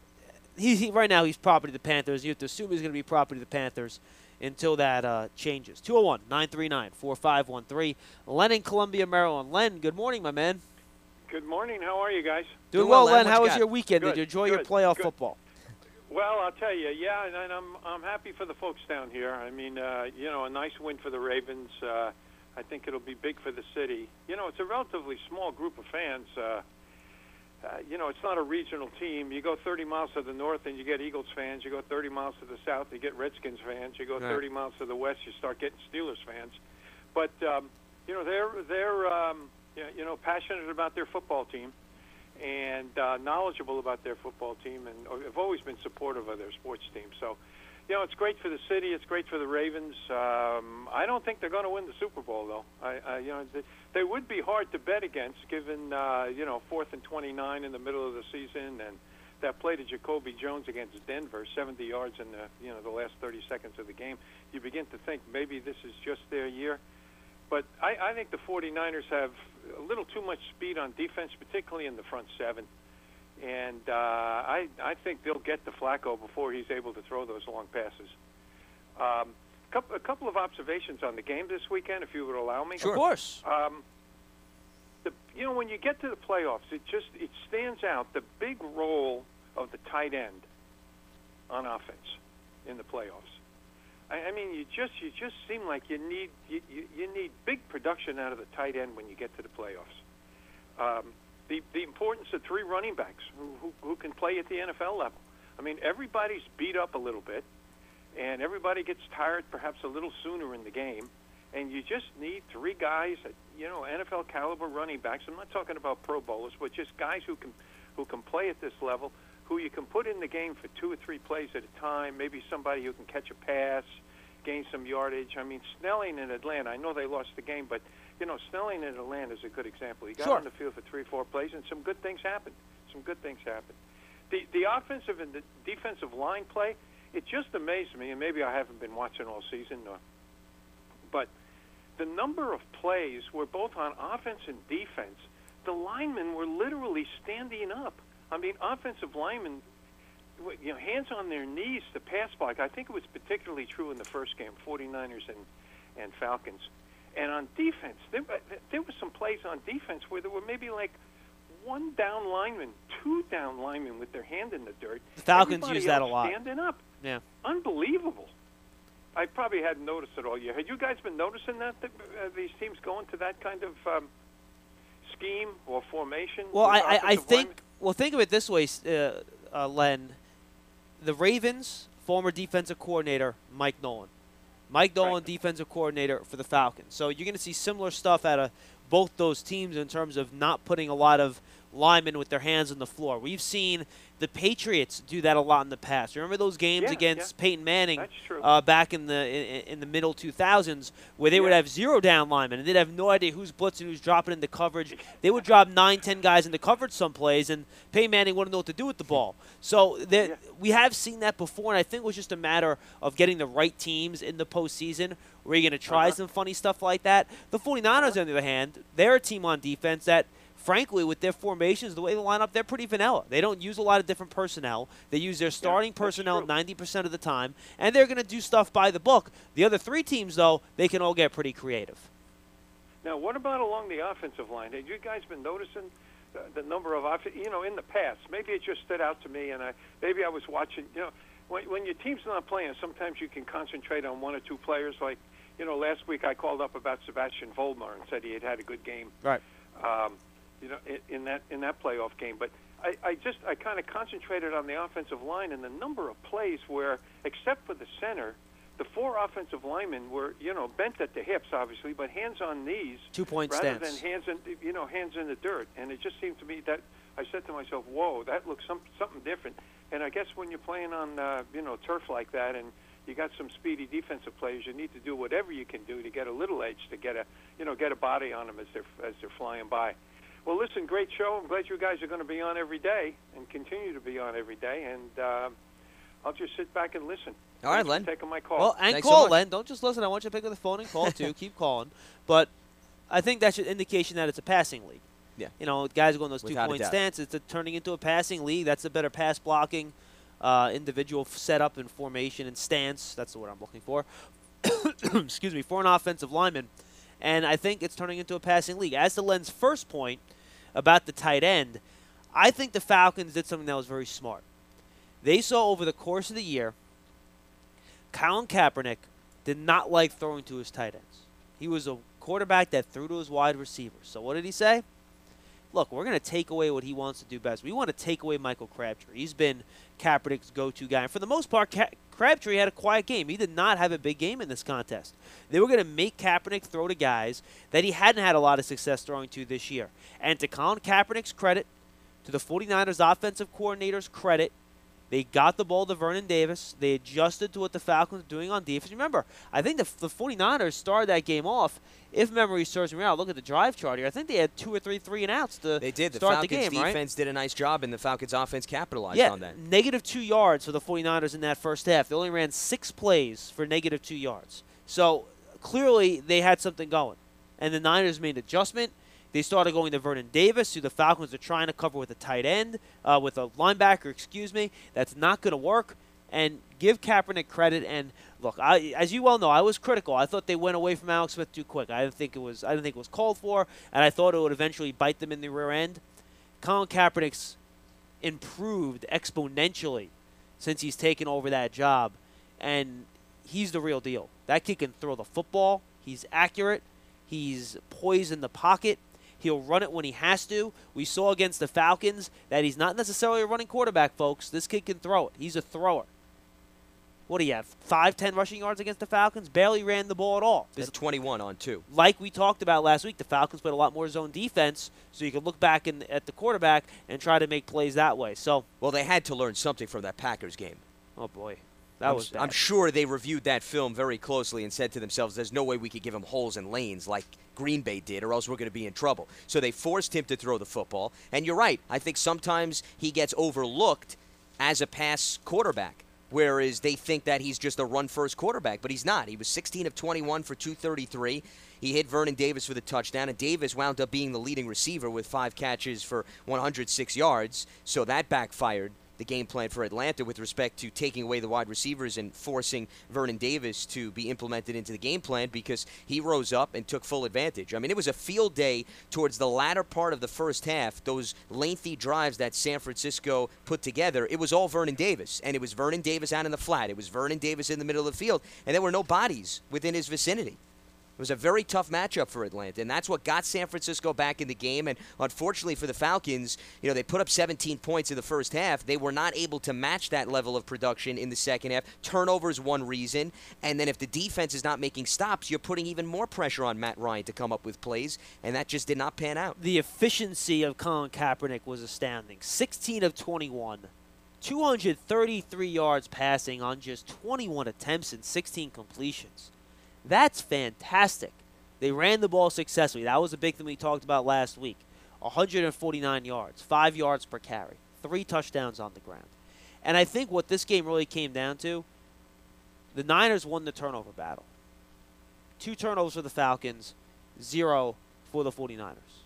he right now he's property of the Panthers. You have to assume he's going to be property of the Panthers until that changes. 201-939-4513. Len in Columbia, Maryland. Len, good morning, my man. Good morning. How are you guys? Doing well, Len. What How you was got? your weekend? Good, Did you enjoy good, your playoff good. football? Well, I'll tell you, yeah, and I'm happy for the folks down here. I mean, you know, a nice win for the Ravens. I think it'll be big for the city. You know, it's a relatively small group of fans. You know, it's not a regional team. You go 30 miles to the north and you get Eagles fans. You go 30 miles to the south, you get Redskins fans. You go 30 miles to the west, you start getting Steelers fans. But you know, they're you know, passionate about their football team and knowledgeable about their football team, and have always been supportive of their sports team. So, you know, it's great for the city. It's great for the Ravens. I don't think they're going to win the Super Bowl, though. You know, they would be hard to bet against, given you know, 4th and 29 in the middle of the season, and that play to Jacoby Jones against Denver, 70 yards in the the last 30 seconds of the game. You begin to think maybe this is just their year. But I think the 49ers have a little too much speed on defense, particularly in the front seven. And I think they'll get to Flacco before he's able to throw those long passes. A couple of observations on the game this weekend, if you would allow me. Sure. Of course. You know, when you get to the playoffs, it stands out the big role of the tight end on offense in the playoffs. I mean, you just seem like you need big production out of the tight end when you get to the playoffs. The importance of 3 running backs who can play at the NFL level. I mean, everybody's beat up a little bit, and everybody gets tired perhaps a little sooner in the game, and you just need 3 guys, you know, NFL caliber running backs. I'm not talking about Pro Bowlers, but just guys who can play at this level, who you can put in the game for 2 or 3 plays at a time. Maybe somebody who can catch a pass, gain some yardage. I mean, Snelling in Atlanta, I know they lost the game, but, you know, Snelling in Atlanta is a good example. He got on the field for 3 or 4 plays, and some good things happened. The offensive and the defensive line play, it just amazed me, and maybe I haven't been watching all season, but the number of plays where both on offense and defense, the linemen were literally standing up. I mean, offensive linemen, you know, hands on their knees to pass block. I think it was particularly true in the first game, 49ers and Falcons. And on defense, there were some plays on defense where there were maybe like 1 down lineman, 2 down linemen with their hand in the dirt. The Falcons Everybody use that a else lot. standing up. Yeah. Unbelievable. I probably hadn't noticed it all year. Had you guys been noticing that these teams go into that kind of scheme or formation? Well, I think. Well, think of it this way, Len. The Ravens, former defensive coordinator Mike Nolan. Mike Nolan, right. Defensive coordinator for the Falcons. So you're going to see similar stuff out of both those teams in terms of not putting a lot of linemen with their hands on the floor. We've seen the Patriots do that a lot in the past. Remember those games against Peyton Manning back in the middle 2000s where they would have 0 down linemen and they'd have no idea who's blitzing, who's dropping into coverage. They would drop 9, 10 guys into coverage some plays, and Peyton Manning wouldn't know what to do with the ball. So we have seen that before, and I think it was just a matter of getting the right teams in the postseason where you're going to try some funny stuff like that. The 49ers, on the other hand, they're a team on defense that, frankly, with their formations, the way they line up, they're pretty vanilla. They don't use a lot of different personnel. They use their starting personnel 90% of the time, and they're going to do stuff by the book. The other 3 teams, though, they can all get pretty creative. Now, what about along the offensive line? Have you guys been noticing the number of in the past? Maybe it just stood out to me, and maybe I was watching. When your team's not playing, sometimes you can concentrate on 1 or 2 players. Like, last week I called up about Sebastian Vollmer and said he had a good game. Right. In that playoff game, but I kind of concentrated on the offensive line and the number of plays where, except for the center, the 4 offensive linemen were bent at the hips, obviously, but hands on knees, 2-point rather stance, than hands in the dirt. And it just seemed to me that I said to myself, "Whoa, that looks something different." And I guess when you're playing on turf like that, and you got some speedy defensive players, you need to do whatever you can do to get a little edge, to get a body on them as they're flying by. Well, listen, great show. I'm glad you guys are going to be on every day and continue to be on every day. And I'll just sit back and listen. All right, Len. Thanks for taking my call. Well, and Thanks call, so much. Len. Don't just listen. I want you to pick up the phone and call, too. Keep calling. But I think that's an indication that it's a passing league. Yeah. Guys going those Without a 2-point doubt. stances. It's turning into a passing league. That's a better pass blocking, individual setup and formation and stance. That's the word I'm looking for. Excuse me, for an offensive lineman. And I think it's turning into a passing league. As to Len's first point about the tight end, I think the Falcons did something that was very smart. They saw over the course of the year, Colin Kaepernick did not like throwing to his tight ends. He was a quarterback that threw to his wide receivers. So what did he say? Look, we're going to take away what he wants to do best. We want to take away Michael Crabtree. He's been Kaepernick's go-to guy. And for the most part, Crabtree had a quiet game. He did not have a big game in this contest. They were going to make Kaepernick throw to guys that he hadn't had a lot of success throwing to this year. And to Colin Kaepernick's credit, to the 49ers offensive coordinator's credit, they got the ball to Vernon Davis. They adjusted to what the Falcons were doing on defense. Remember, I think the 49ers started that game off. If memory serves me right, look at the drive chart here. I think they had 2 or 3 3-and-outs to They did. The start Falcons the game, defense did a nice job, and the Falcons offense capitalized on that. Negative 2 yards for the 49ers in that first half. They only ran 6 plays for negative 2 yards. So clearly they had something going. And the Niners made an adjustment. They started going to Vernon Davis, who the Falcons are trying to cover with a tight end, with a linebacker, That's not going to work. And give Kaepernick credit. And look, as you well know, I was critical. I thought they went away from Alex Smith too quick. I didn't think it was called for, and I thought it would eventually bite them in the rear end. Colin Kaepernick's improved exponentially since he's taken over that job, and he's the real deal. That kid can throw the football. He's accurate. He's poised in the pocket. He'll run it when he has to. We saw against the Falcons that he's not necessarily a running quarterback, folks. This kid can throw it. He's a thrower. What do you have, 5-10 rushing yards against the Falcons? Barely ran the ball at all. There's 21 on 2. Like we talked about last week, the Falcons played a lot more zone defense, so you can look back at the quarterback and try to make plays that way. So, well, they had to learn something from that Packers game. Oh, boy. That was bad. I'm sure they reviewed that film very closely and said to themselves, there's no way we could give him holes and lanes like Green Bay did, or else we're going to be in trouble. So they forced him to throw the football. And you're right. I think sometimes he gets overlooked as a pass quarterback, whereas they think that he's just a run-first quarterback, but he's not. He was 16 of 21 for 233. He hit Vernon Davis for the touchdown, and Davis wound up being the leading receiver with 5 catches for 106 yards, so that backfired the game plan for Atlanta with respect to taking away the wide receivers and forcing Vernon Davis to be implemented into the game plan because he rose up and took full advantage. I mean, it was a field day towards the latter part of the first half. Those lengthy drives that San Francisco put together, it was all Vernon Davis. And it was Vernon Davis out in the flat. It was Vernon Davis in the middle of the field. And there were no bodies within his vicinity. It was a very tough matchup for Atlanta, and that's what got San Francisco back in the game. And unfortunately for the Falcons, they put up 17 points in the first half. They were not able to match that level of production in the second half. Turnovers, one reason. And then if the defense is not making stops, you're putting even more pressure on Matt Ryan to come up with plays, and that just did not pan out. The efficiency of Colin Kaepernick was astounding. 16 of 21. 233 yards passing on just 21 attempts and 16 completions. That's fantastic. They ran the ball successfully. That was a big thing we talked about last week. 149 yards, 5 yards per carry, 3 touchdowns on the ground. And I think what this game really came down to, the Niners won the turnover battle. 2 turnovers for the Falcons, 0 for the 49ers.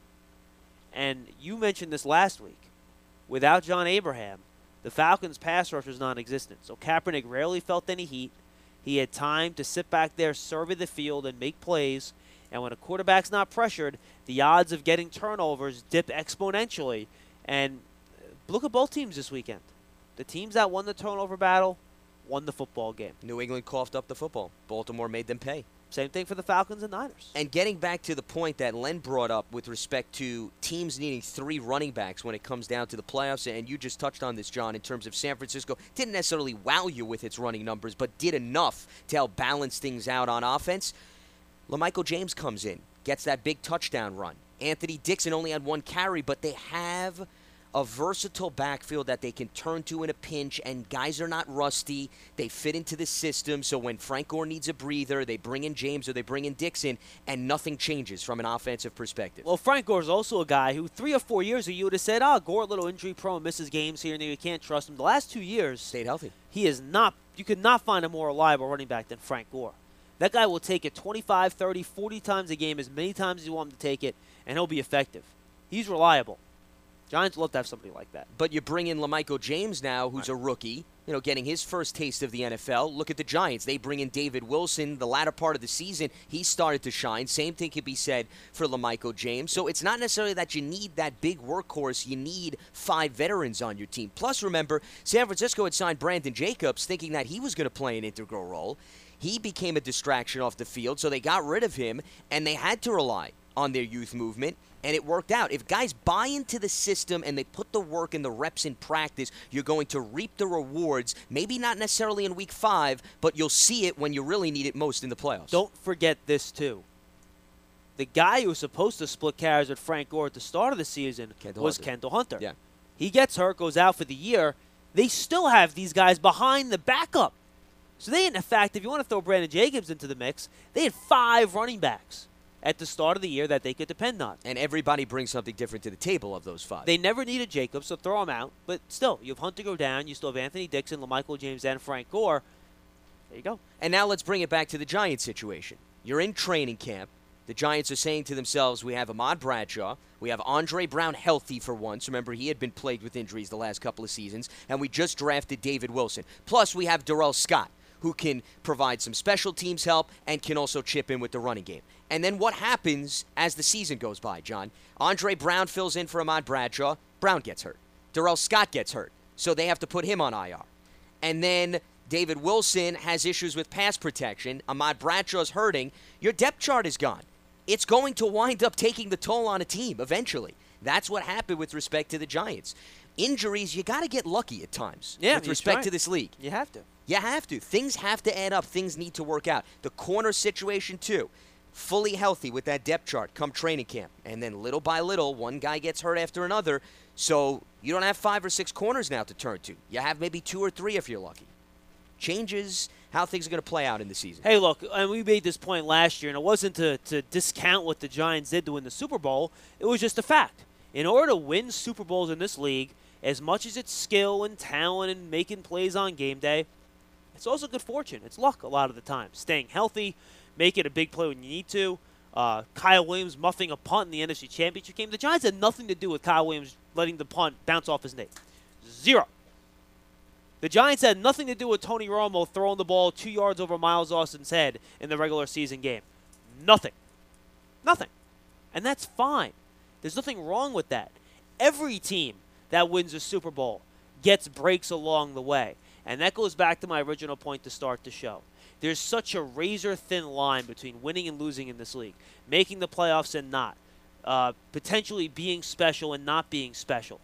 And you mentioned this last week. Without John Abraham, the Falcons' pass rush was non-existent. So Kaepernick rarely felt any heat. He had time to sit back there, survey the field, and make plays. And when a quarterback's not pressured, the odds of getting turnovers dip exponentially. And look at both teams this weekend. The teams that won the turnover battle won the football game. New England coughed up the football. Baltimore made them pay. Same thing for the Falcons and Niners. And getting back to the point that Len brought up with respect to teams needing 3 running backs when it comes down to the playoffs, and you just touched on this, John, in terms of San Francisco, didn't necessarily wow you with its running numbers, but did enough to help balance things out on offense. LaMichael James comes in, gets that big touchdown run. Anthony Dixon only had 1 carry, but they have a versatile backfield that they can turn to in a pinch, and guys are not rusty. They fit into the system, so when Frank Gore needs a breather, they bring in James or they bring in Dixon, and nothing changes from an offensive perspective. Well, Frank Gore is also a guy who 3 or 4 years ago you would have said, Gore a little injury prone, misses games here and there, you can't trust him. The last 2 years, stayed healthy. He is not, you could not find a more reliable running back than Frank Gore. That guy will take it 25, 30, 40 times a game, as many times as you want him to take it, and he'll be effective. He's reliable. Giants love to have somebody like that. But you bring in LaMichael James now, who's a rookie, getting his first taste of the NFL. Look at the Giants. They bring in David Wilson. The latter part of the season, he started to shine. Same thing could be said for LaMichael James. So it's not necessarily that you need that big workhorse. You need 5 veterans on your team. Plus, remember, San Francisco had signed Brandon Jacobs thinking that he was going to play an integral role. He became a distraction off the field, so they got rid of him, and they had to rely on their youth movement. And it worked out. If guys buy into the system and they put the work and the reps in practice, you're going to reap the rewards, maybe not necessarily in week 5, but you'll see it when you really need it most in the playoffs. Don't forget this, too. The guy who was supposed to split carries with Frank Gore at the start of the season was Kendall Hunter. Yeah. He gets hurt, goes out for the year. They still have these guys behind the backup. So they, in fact, if you want to throw Brandon Jacobs into the mix, they had 5 running backs at the start of the year that they could depend on. And everybody brings something different to the table of those 5. They never needed Jacobs, so throw him out. But still, you have Hunter go down. You still have Anthony Dixon, LaMichael James, and Frank Gore. There you go. And now let's bring it back to the Giants situation. You're in training camp. The Giants are saying to themselves, we have Ahmad Bradshaw. We have Andre Brown healthy for once. Remember, he had been plagued with injuries the last couple of seasons. And we just drafted David Wilson. Plus, we have Darrell Scott, who can provide some special teams help and can also chip in with the running game. And then what happens as the season goes by, John? Andre Brown fills in for Ahmad Bradshaw. Brown gets hurt. Darrell Scott gets hurt. So they have to put him on IR. And then David Wilson has issues with pass protection. Ahmad Bradshaw's hurting. Your depth chart is gone. It's going to wind up taking the toll on a team eventually. That's what happened with respect to the Giants. Injuries, you got to get lucky at times with respect to this league. You have to. You have to. Things have to add up. Things need to work out. The corner situation, too. Fully healthy with that depth chart come training camp. And then little by little, one guy gets hurt after another. So you don't have 5 or 6 corners now to turn to. You have maybe 2 or 3 if you're lucky. Changes how things are going to play out in the season. Hey, look, and we made this point last year, and it wasn't to discount what the Giants did to win the Super Bowl. It was just a fact. In order to win Super Bowls in this league, as much as it's skill and talent and making plays on game day, it's also good fortune. It's luck a lot of the time. Staying healthy, making a big play when you need to. Kyle Williams muffing a punt in the NFC Championship game. The Giants had nothing to do with Kyle Williams letting the punt bounce off his knee. 0. The Giants had nothing to do with Tony Romo throwing the ball 2 yards over Miles Austin's head in the regular season game. Nothing. Nothing. And that's fine. There's nothing wrong with that. Every team that wins a Super Bowl gets breaks along the way. And that goes back to my original point to start the show. There's such a razor-thin line between winning and losing in this league, making the playoffs and not, potentially being special and not being special,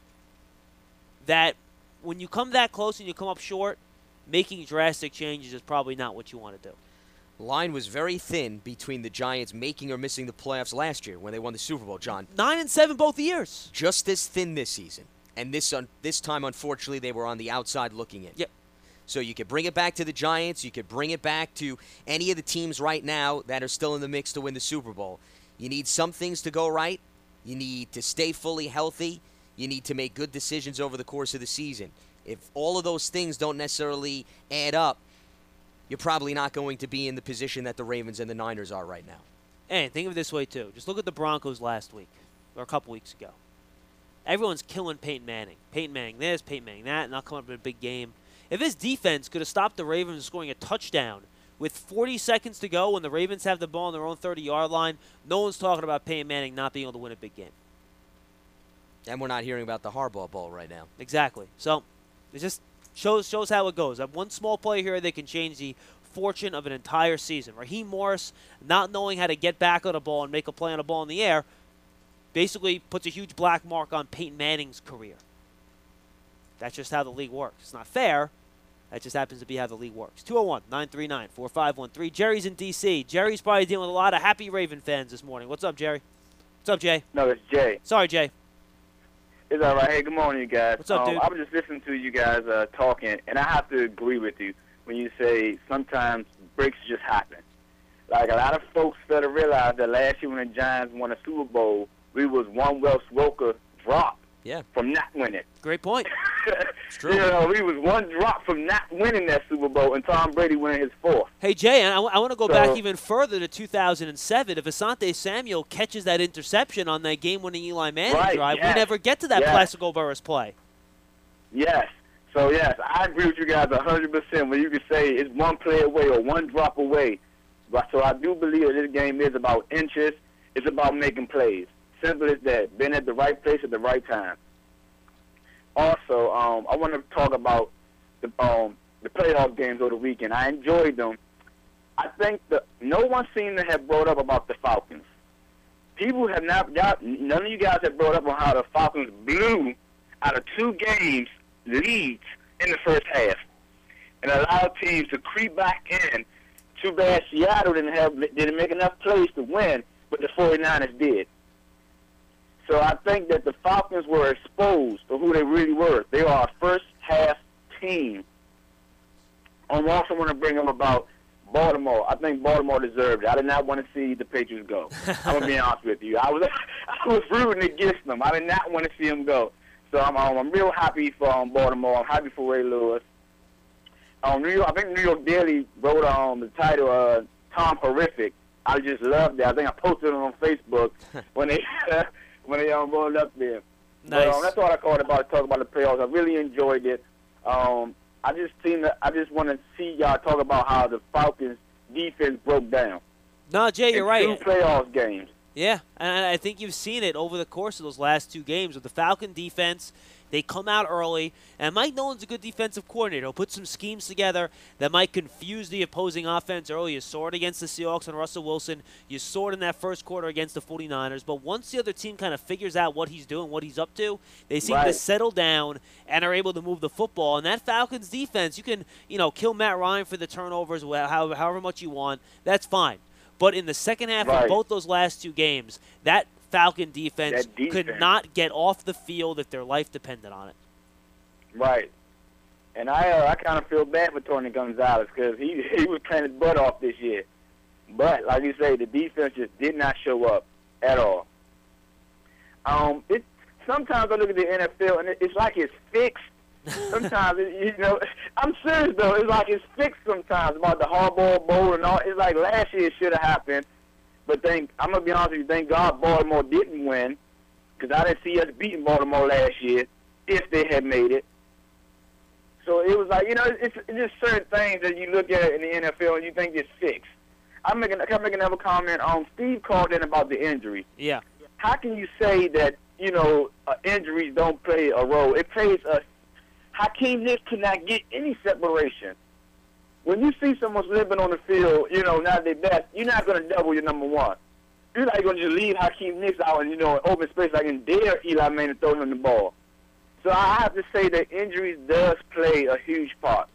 that when you come that close and you come up short, making drastic changes is probably not what you want to do. Line was very thin between the Giants making or missing the playoffs last year when they won the Super Bowl, John. 9-7 both years. Just as thin this season. And this time, unfortunately, they were on the outside looking in. Yep. So you could bring it back to the Giants. You could bring it back to any of the teams right now that are still in the mix to win the Super Bowl. You need some things to go right. You need to stay fully healthy. You need to make good decisions over the course of the season. If all of those things don't necessarily add up, you're probably not going to be in the position that the Ravens and the Niners are right now. And think of it this way, too. Just look at the Broncos last week, or a couple weeks ago. Everyone's killing Peyton Manning. Peyton Manning this, Peyton Manning that, and not coming up with a big game. If his defense could have stopped the Ravens from scoring a touchdown with 40 seconds to go when the Ravens have the ball on their own 30-yard line, no one's talking about Peyton Manning not being able to win a big game. And we're not hearing about the Harbaugh Bowl right now. Exactly. So it just shows how it goes. That one small play here, they can change the fortune of an entire season. Raheem Morris, not knowing how to get back on a ball and make a play on a ball in the air, basically puts a huge black mark on Peyton Manning's career. That's just how the league works. It's not fair. That just happens to be how the league works. 201-939-4513. Jerry's in D.C. Jerry's probably dealing with a lot of happy Raven fans this morning. What's up, Jerry? What's up, Jay? No, it's Jay. Sorry, Jay. It's all right. Hey, good morning, you guys. What's up, dude? I was just listening to you guys talking, and I have to agree with you when you say sometimes breaks just happen. Like, a lot of folks fail to realize that last year when the Giants won a Super Bowl, we was one Wes Welker drop from not winning. Great point. It's true. You know, we was one drop from not winning that Super Bowl, and Tom Brady winning his fourth. Hey, Jay, I want to go back even further to 2007. If Asante Samuel catches that interception on that game-winning Eli Manning drive, we never get to that Plaxico Burress play. Yes. So, yes, I agree with you guys 100% when you can say it's one play away or one drop away. So I do believe that this game is about inches. It's about making plays. Simple as that. Being at the right place at the right time. Also, I want to talk about the playoff games over the weekend. I enjoyed them. I think no one seemed to have brought up about the Falcons. People have not got, none of you guys have brought up on how the Falcons blew out of 2 games leads in the first half and allowed teams to creep back in. Too bad Seattle didn't make enough plays to win, but the 49ers did. So I think that the Falcons were exposed for who they really were. They are a first-half team. I also want to bring up about Baltimore. I think Baltimore deserved it. I did not want to see the Patriots go. I'm going to be honest with you. I was rooting against them. I did not want to see them go. So I'm real happy for Baltimore. I'm happy for Ray Lewis. I think New York Daily wrote the title, Tom Horrific. I just loved it. I think I posted it on Facebook when they rolled up there. Nice. But, that's all I called about, talk about the playoffs. I really enjoyed it. I just want to see y'all talk about how the Falcons' defense broke down. No, Jay, you're right. 2 playoff games. Yeah, and I think you've seen it over the course of those last 2 games with the Falcon defense. They come out early, and Mike Nolan's a good defensive coordinator. He'll put some schemes together that might confuse the opposing offense early. You saw it against the Seahawks and Russell Wilson. You saw it in that first quarter against the 49ers. But once the other team kind of figures out what he's doing, what he's up to, they seem to settle down and are able to move the football. And that Falcons defense, you can, kill Matt Ryan for the turnovers however much you want. That's fine. But in the second half of both those last 2 games, that Falcon defense could not get off the field if their life depended on it. Right. And I kind of feel bad for Tony Gonzalez because he was playing his butt off this year. But, like you say, the defense just did not show up at all. Sometimes I look at the NFL, and it's like it's fixed. Sometimes, I'm serious, though. It's like it's fixed sometimes about the Harbaugh Bowl and all. It's like last year it should have happened. But I'm going to be honest with you, thank God Baltimore didn't win because I didn't see us beating Baltimore last year if they had made it. So it was like, it's just certain things that you look at in the NFL and you think it's fixed. Can I make another comment? Steve called in about the injury. Yeah. How can you say that, injuries don't play a role? It plays a – Hakeem Nicks could not get any separation. When you see someone slipping on the field, not their best, you're not going to double your number one. You're not going to just leave Hakeem Nicks out in, open space like and dare Eli Manning to throw him the ball. So I have to say that injuries does play a huge part.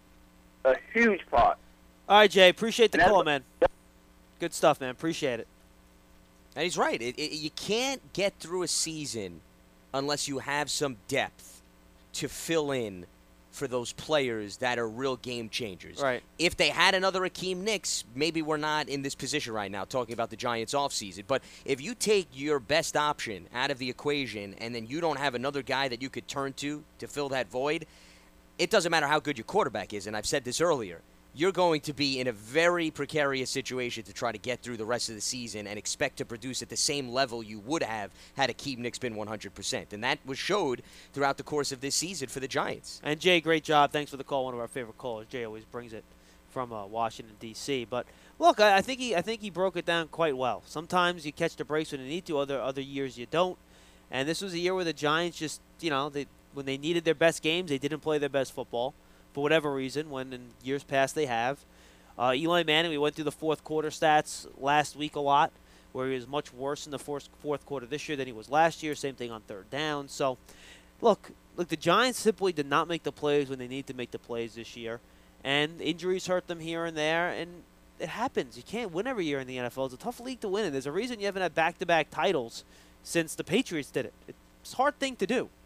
A huge part. All right, Jay. Appreciate the call, man. Good stuff, man. Appreciate it. And he's right. You can't get through a season unless you have some depth to fill in for those players that are real game changers. Right. If they had another Hakeem Nicks, maybe we're not in this position right now talking about the Giants offseason. But if you take your best option out of the equation and then you don't have another guy that you could turn to fill that void, it doesn't matter how good your quarterback is. And I've said this earlier. You're going to be in a very precarious situation to try to get through the rest of the season and expect to produce at the same level you would have had Hakeem Nicks been 100%. And that was showed throughout the course of this season for the Giants. And Jay, great job. Thanks for the call. One of our favorite callers. Jay always brings it from Washington, D.C. But look, I think he broke it down quite well. Sometimes you catch the breaks when you need to. Other years you don't. And this was a year where the Giants just, when they needed their best games, they didn't play their best football. For whatever reason, when in years past they have. Eli Manning, we went through the fourth quarter stats last week a lot, where he was much worse in the fourth quarter this year than he was last year. Same thing on third down. So, look, the Giants simply did not make the plays when they need to make the plays this year. And injuries hurt them here and there, and it happens. You can't win every year in the NFL. It's a tough league to win, and there's a reason you haven't had back-to-back titles since the Patriots did it. It's a hard thing to do.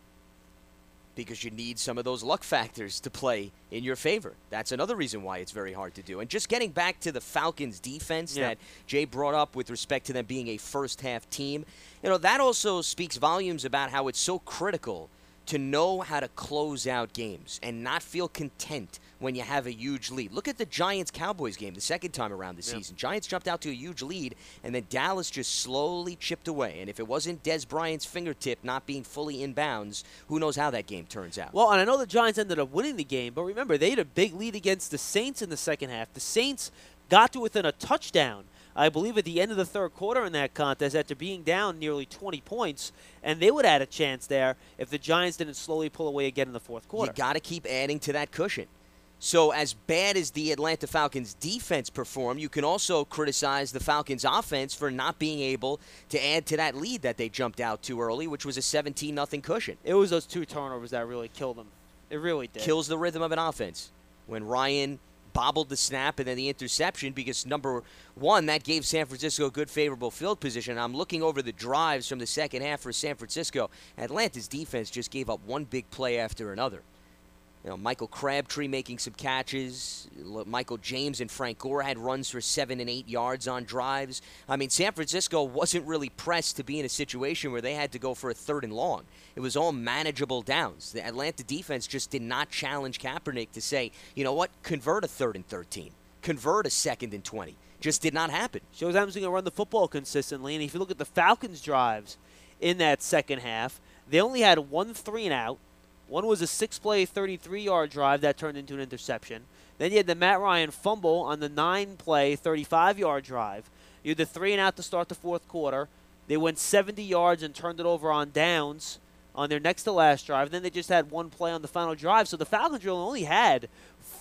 Because you need some of those luck factors to play in your favor. That's another reason why it's very hard to do. And just getting back to the Falcons' defense that Jay brought up with respect to them being a first-half team, that also speaks volumes about how it's so critical to know how to close out games and not feel content when you have a huge lead. Look at the Giants-Cowboys game the second time around the season. Giants jumped out to a huge lead, and then Dallas just slowly chipped away. And if it wasn't Des Bryant's fingertip not being fully in bounds, who knows how that game turns out. Well, and I know the Giants ended up winning the game, but remember, they had a big lead against the Saints in the second half. The Saints got to within a touchdown, I believe, at the end of the third quarter in that contest after being down nearly 20 points, and they would have had a chance there if the Giants didn't slowly pull away again in the fourth quarter. You got to keep adding to that cushion. So as bad as the Atlanta Falcons defense performed, you can also criticize the Falcons offense for not being able to add to that lead that they jumped out too early, which was a 17-0 cushion. It was those two turnovers that really killed them. It really did. Kills the rhythm of an offense. When Ryan bobbled the snap and then the interception, because number one, that gave San Francisco good favorable field position. I'm looking over the drives from the second half for San Francisco. Atlanta's defense just gave up one big play after another. Michael Crabtree making some catches. Michael James and Frank Gore had runs for 7 and 8 yards on drives. I mean, San Francisco wasn't really pressed to be in a situation where they had to go for a 3rd and long. It was all manageable downs. The Atlanta defense just did not challenge Kaepernick to say, you know what, convert a 3rd and 13. Convert a 2nd and 20. Just did not happen. Shows Adams going to run the football consistently. And if you look at the Falcons' drives in that second half, they only had 1 3-and-out. One was a 6-play, 33-yard drive that turned into an interception. Then you had the Matt Ryan fumble on the 9-play, 35-yard drive. You had the 3-and-out to start the fourth quarter. They went 70 yards and turned it over on downs on their next-to-last drive. Then they just had 1 play on the final drive. So the Falcons really only had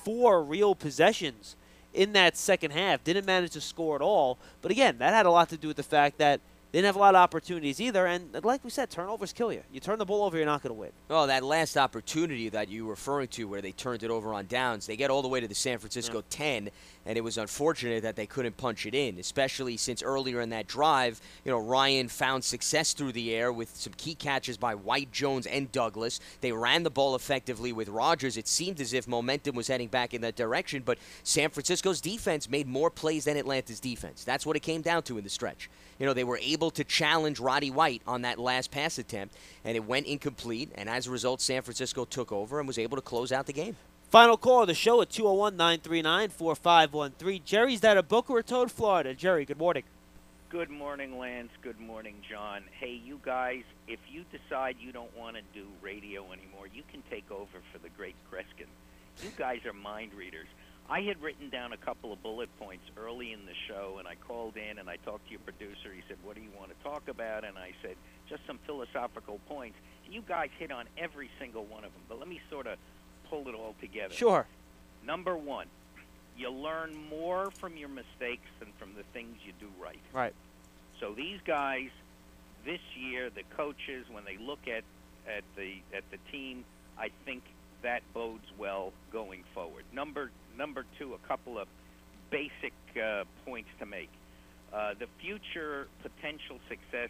4 real possessions in that second half. Didn't manage to score at all. But, again, that had a lot to do with the fact that they didn't have a lot of opportunities either, and like we said, turnovers kill you. You turn the ball over, you're not going to win. Oh, that last opportunity that you were referring to where they turned it over on downs, they get all the way to the San Francisco 10, and it was unfortunate that they couldn't punch it in, especially since earlier in that drive, Ryan found success through the air with some key catches by White, Jones, and Douglas. They ran the ball effectively with Rodgers. It seemed as if momentum was heading back in that direction, but San Francisco's defense made more plays than Atlanta's defense. That's what it came down to in the stretch. They were able to challenge Roddy White on that last pass attempt, and it went incomplete, and as a result, San Francisco took over and was able to close out the game. Final call of the show at 201-939-4513. Jerry's down at Boca Raton, Florida. Jerry, good morning. Good morning, Lance. Good morning, John. Hey, you guys, if you decide you don't want to do radio anymore, you can take over for the great Kreskin. You guys are mind readers. I had written down a couple of bullet points early in the show, and I called in and I talked to your producer. He said, what do you want to talk about? And I said, just some philosophical points. And you guys hit on every single one of them, but let me sort of pull it all together. Sure. Number one, you learn more from your mistakes than from the things you do right. Right. So these guys, this year, the coaches, when they look at the team, I think that bodes well going forward. Number two, a couple of basic points to make. The future potential success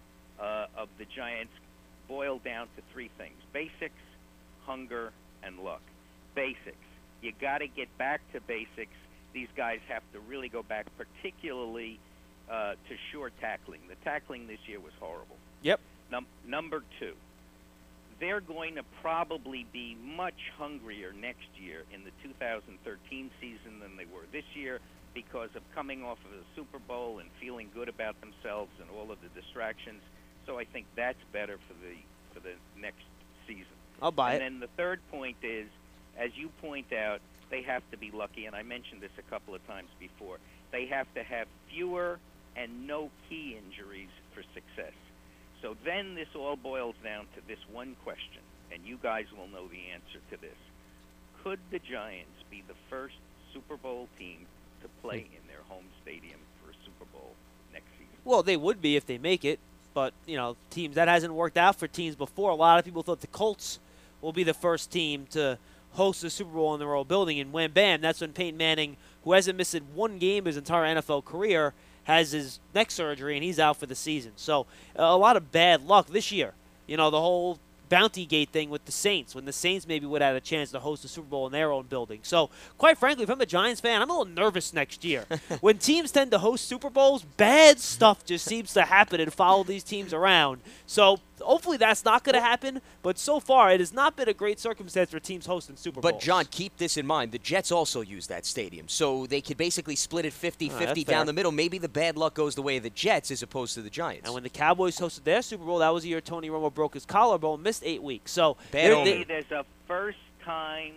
of the Giants boil down to three things: basics, hunger, and luck. Basics. You got to get back to basics. These guys have to really go back, particularly to sure tackling. The tackling this year was horrible. Yep. Number two, they're going to probably be much hungrier next year in the 2013 season than they were this year because of coming off of the Super Bowl and feeling good about themselves and all of the distractions. So I think that's better for the next season. I'll buy it. And then the third point is, as you point out, they have to be lucky, and I mentioned this a couple of times before. They have to have fewer and no key injuries for success. So then this all boils down to this one question, and you guys will know the answer to this. Could the Giants be the first Super Bowl team to play in their home stadium for a Super Bowl next season? Well, they would be if they make it, but, teams, that hasn't worked out for teams before. A lot of people thought the Colts will be the first team to host the Super Bowl in their old building, and wham, bam, that's when Peyton Manning, who hasn't missed one game his entire NFL career, has his neck surgery, and he's out for the season. So a lot of bad luck this year. The whole Bounty Gate thing with the Saints, when the Saints maybe would have had a chance to host the Super Bowl in their own building. So, quite frankly, if I'm a Giants fan, I'm a little nervous next year. When teams tend to host Super Bowls, bad stuff just seems to happen and follow these teams around. So, hopefully that's not going to happen, but so far it has not been a great circumstance for teams hosting Super Bowls. But, John, keep this in mind. The Jets also use that stadium, so they could basically split it 50-50 down the middle. Maybe the bad luck goes the way of the Jets as opposed to the Giants. And when the Cowboys hosted their Super Bowl, that was the year Tony Romo broke his collarbone, missed 8 weeks. So there's a first time.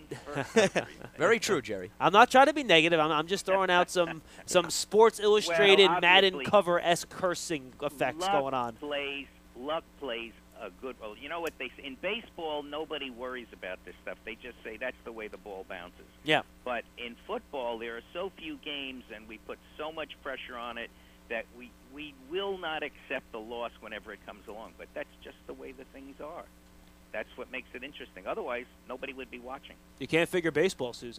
Very true, Jerry. I'm not trying to be negative. I'm just throwing out some Sports Illustrated Madden cover-esque cursing effects going on. Luck plays a good role. You know what they say in baseball? Nobody worries about this stuff. They just say that's the way the ball bounces. Yeah. But in football, there are so few games, and we put so much pressure on it that we will not accept the loss whenever it comes along. But that's just the way the things are. That's what makes it interesting. Otherwise, nobody would be watching. You can't figure baseball, Susan.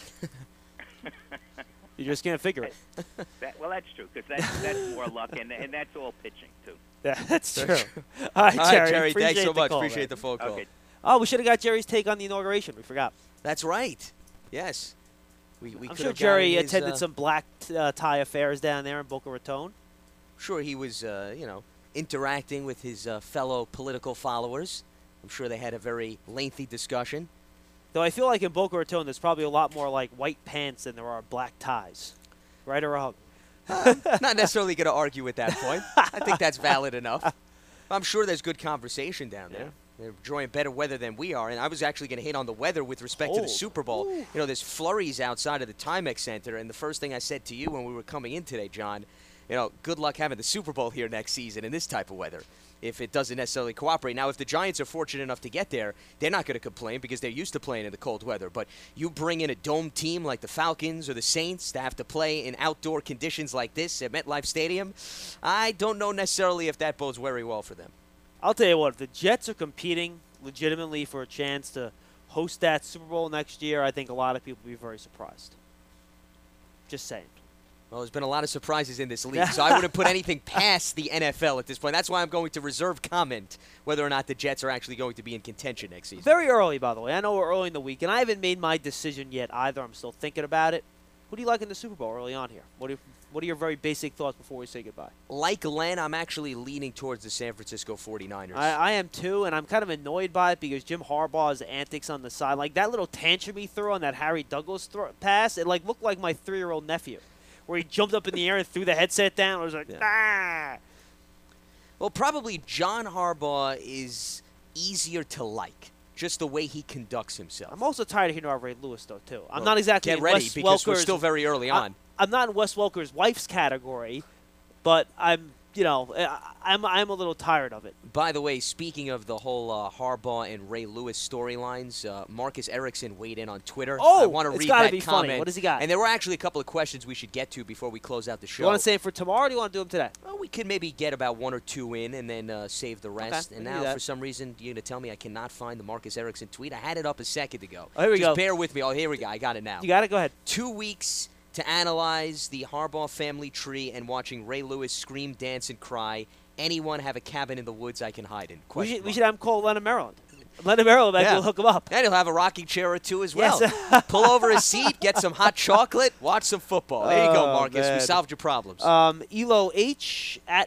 You just can't figure it. Well, that's true, because that's more luck, and that's all pitching, too. Yeah, that's true. All right, Jerry. Thanks so much. Call, appreciate the phone call. Okay. Oh, we should have got Jerry's take on the inauguration. We forgot. That's right. Yes. I'm sure Jerry attended some black tie affairs down there in Boca Raton. Sure, he was, interacting with his fellow political followers. I'm sure they had a very lengthy discussion. Though I feel like in Boca Raton, there's probably a lot more like white pants than there are black ties. Right or wrong? Not necessarily going to argue with that point. I think that's valid enough. I'm sure there's good conversation down there. They're enjoying better weather than we are. And I was actually going to hit on the weather with respect to the Super Bowl. Ooh. There's flurries outside of the Timex Center. And the first thing I said to you when we were coming in today, John, good luck having the Super Bowl here next season in this type of weather if it doesn't necessarily cooperate. Now, if the Giants are fortunate enough to get there, they're not going to complain because they're used to playing in the cold weather. But you bring in a dome team like the Falcons or the Saints to have to play in outdoor conditions like this at MetLife Stadium, I don't know necessarily if that bodes very well for them. I'll tell you what, if the Jets are competing legitimately for a chance to host that Super Bowl next year, I think a lot of people will be very surprised. Just saying. Well, there's been a lot of surprises in this league, so I wouldn't put anything past the NFL at this point. That's why I'm going to reserve comment whether or not the Jets are actually going to be in contention next season. Very early, by the way. I know we're early in the week, and I haven't made my decision yet either. I'm still thinking about it. Who do you like in the Super Bowl early on here? What are your very basic thoughts before we say goodbye? Like Len, I'm actually leaning towards the San Francisco 49ers. I am too, and I'm kind of annoyed by it because Jim Harbaugh's antics on the side, like that little tantrum he threw on that Harry Douglas pass, it looked like my 3-year-old nephew. where he jumped up in the air and threw the headset down. I was like, ah. Well, probably John Harbaugh is easier to like, just the way he conducts himself. I'm also tired of hearing about Ray Lewis, though, too. I'm not exactly get in ready Wes because we're Welker's, still very early on. I'm not in Wes Welker's wife's category, but I'm a little tired of it. By the way, speaking of the whole Harbaugh and Ray Lewis storylines, Marcus Erickson weighed in on Twitter. Oh, I want to read it's gotta that be comment. funny. What does he got? And there were actually a couple of questions we should get to before we close out the show. You want to say it for tomorrow, or do you want to do them today? Well, we could maybe get about one or two in and then save the rest. Okay, and we can do now, that. for some reason, you're going to tell me I cannot find the Marcus Erickson tweet. I had it up a second ago. Oh, here we Just go. bear with me. Oh, here we go. I got it now. You got it? Go ahead. 2 weeks to analyze the Harbaugh family tree and watching Ray Lewis scream, dance, and cry. Anyone have a cabin in the woods I can hide in? We should have him call Leonard Maryland. Leonard Maryland, maybe we'll hook him up. And he'll have a rocking chair or two as well. Yes. Pull over a seat, get some hot chocolate, watch some football. There you go, Marcus. Man. We solved your problems. Elo H at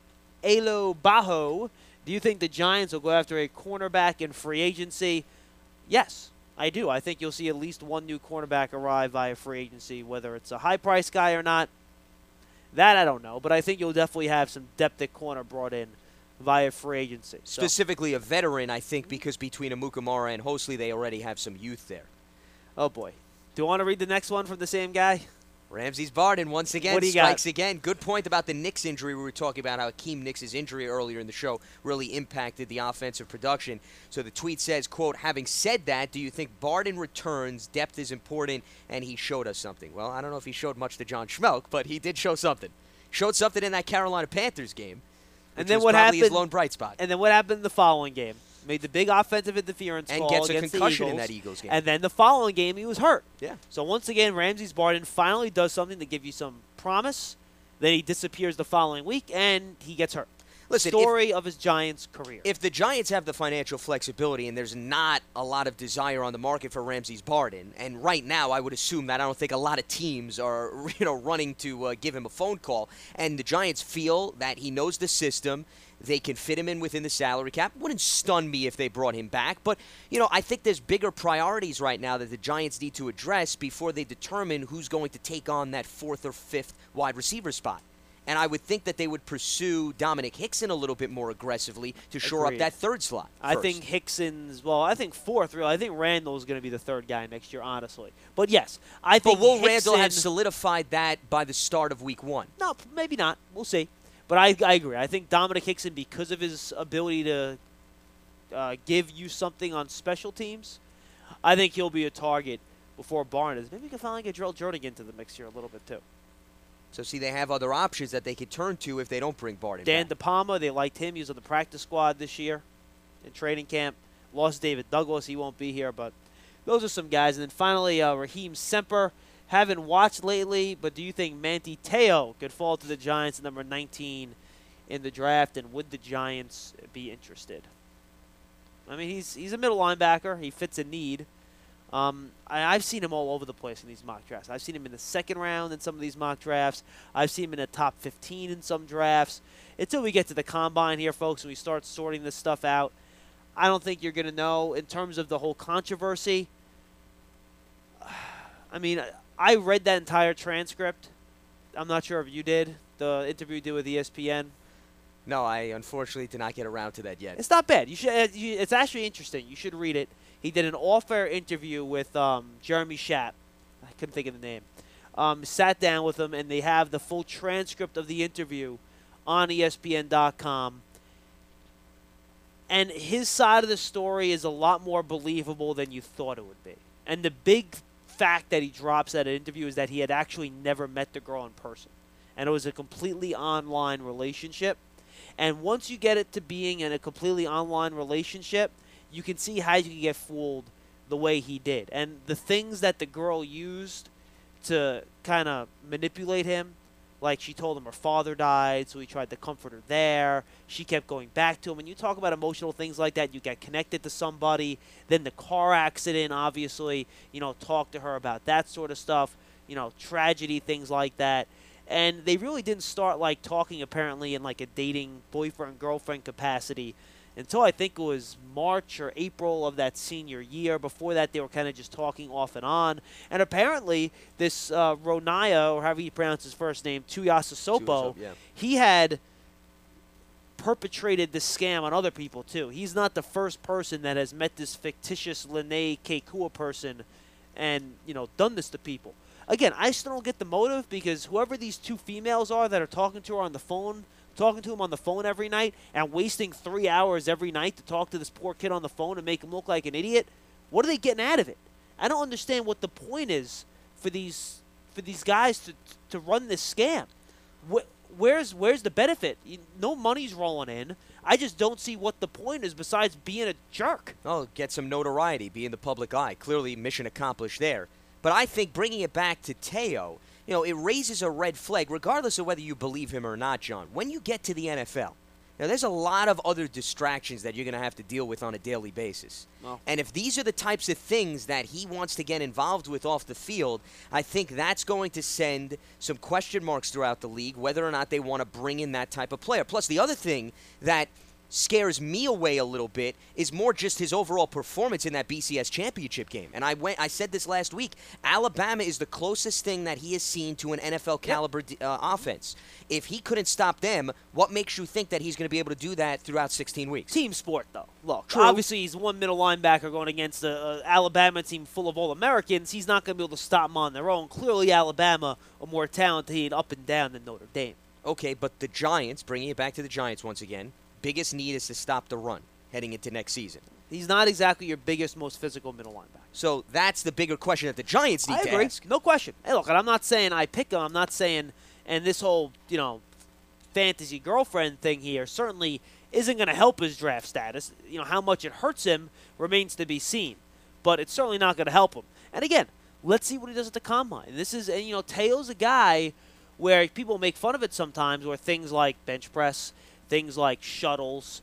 Elo Bajo. Do you think the Giants will go after a cornerback in free agency? Yes, I do. I think you'll see at least one new cornerback arrive via free agency, whether it's a high-priced guy or not. That I don't know, but I think you'll definitely have some depth at corner brought in via free agency. So. Specifically a veteran, I think, because between Amukamara and Hosley, they already have some youth there. Oh, boy. Do you want to read the next one from the same guy? Ramses Barden once again What do you strikes got? again. Good point about the Knicks injury. We were talking about how Akeem Nicks' injury earlier in the show really impacted the offensive production. So the tweet says, quote, having said that, do you think Barden returns? Depth is important, and he showed us something. Well, I don't know if he showed much to John Schmelk, but he did show something. Showed something in that Carolina Panthers game, which and then was what probably happened? his lone bright spot. And then what happened in the following game? Made the big offensive interference And call gets a against concussion the in Eagles, that Eagles game. And then the following game, he was hurt. Yeah. So once again, Ramses Barden finally does something to give you some promise. Then he disappears the following week, and he gets hurt. Listen, story of his Giants career. If the Giants have the financial flexibility and there's not a lot of desire on the market for Ramses Barden, and right now I would assume that I don't think a lot of teams are running to give him a phone call, and the Giants feel that he knows the system, they can fit him in within the salary cap. Wouldn't stun me if they brought him back, but I think there's bigger priorities right now that the Giants need to address before they determine who's going to take on that fourth or fifth wide receiver spot. And I would think that they would pursue Dominic Hickson a little bit more aggressively to shore Agreed. up that third slot. I first. think I think fourth, really. I think Randall's going to be the third guy next year, honestly. But yes, I think But will Hickson, Randall have solidified that by the start of week one? No, maybe not. We'll see. But I agree. I think Dominic Hickson, because of his ability to give you something on special teams, I think he'll be a target before Barnes is. Maybe we can finally get Gerald Jordan into the mix here a little bit, too. So, see, they have other options that they could turn to if they don't bring Barden Dan back. DePalma, they liked him. He was on the practice squad this year in training camp. Lost David Douglas. He won't be here, but those are some guys. And then finally, Raheem Semper. Haven't watched lately, but do you think Manti Te'o could fall to the Giants at number 19 in the draft, and would the Giants be interested? I mean, he's a middle linebacker. He fits a need. I've seen him all over the place in these mock drafts. I've seen him in the second round in some of these mock drafts. I've seen him in the top 15 in some drafts. Until we get to the combine here, folks, and we start sorting this stuff out, I don't think you're going to know. In terms of the whole controversy, I mean, I read that entire transcript. I'm not sure if you did, the interview you did with ESPN. No, I unfortunately did not get around to that yet. It's not bad. You should. It's actually interesting. You should read it. He did an off-air interview with Jeremy Schaap. I couldn't think of the name. Sat down with him, and they have the full transcript of the interview on ESPN.com. And his side of the story is a lot more believable than you thought it would be. And the big fact that he drops at an interview is that he had actually never met the girl in person. And it was a completely online relationship. And once you get it to being in a completely online relationship, you can see how you can get fooled the way he did. And the things that the girl used to kind of manipulate him, like she told him her father died, so he tried to comfort her there. She kept going back to him. And you talk about emotional things like that, you get connected to somebody. Then the car accident, obviously, talk to her about that sort of stuff, tragedy, things like that. And they really didn't start, talking apparently in, a dating boyfriend-girlfriend capacity until I think it was March or April of that senior year. Before that, they were kind of just talking off and on. And apparently, this Ronaya, or however you pronounce his first name, Tuiasosopo, he had perpetrated this scam on other people, too. He's not the first person that has met this fictitious Lene Kekua person and, done this to people. Again, I still don't get the motive, because whoever these two females are that are talking to her on the phone, talking to him on the phone every night and wasting 3 hours every night to talk to this poor kid on the phone and make him look like an idiot, what are they getting out of it? I don't understand what the point is for these guys to run this scam. Where's the benefit? No money's rolling in. I just don't see what the point is besides being a jerk. Oh, get some notoriety, be in the public eye. Clearly, mission accomplished there. But I think bringing it back to Teo, it raises a red flag, regardless of whether you believe him or not, John. When you get to the NFL, now there's a lot of other distractions that you're going to have to deal with on a daily basis. Well, and if these are the types of things that he wants to get involved with off the field, I think that's going to send some question marks throughout the league, whether or not they want to bring in that type of player. Plus, the other thing that scares me away a little bit is more just his overall performance in that BCS championship game. And I said this last week, Alabama is the closest thing that he has seen to an NFL caliber offense. If he couldn't stop them, what makes you think that he's going to be able to do that throughout 16 weeks? Team sport, though. Look, obviously he's one middle linebacker going against the Alabama team full of All-Americans. He's not going to be able to stop them on their own. Clearly Alabama are more talented up and down than Notre Dame. Okay, but the Giants, bringing it back to the Giants once again, biggest need is to stop the run heading into next season. He's not exactly your biggest, most physical middle linebacker. So that's the bigger question that the Giants need to ask. No question. Hey, look, and I'm not saying I pick him. I'm not saying, and this whole, fantasy girlfriend thing here certainly isn't going to help his draft status. How much it hurts him remains to be seen. But it's certainly not going to help him. And again, let's see what he does at the Combine. This is, Teo's a guy where people make fun of it sometimes, where things like bench press, things like shuttles,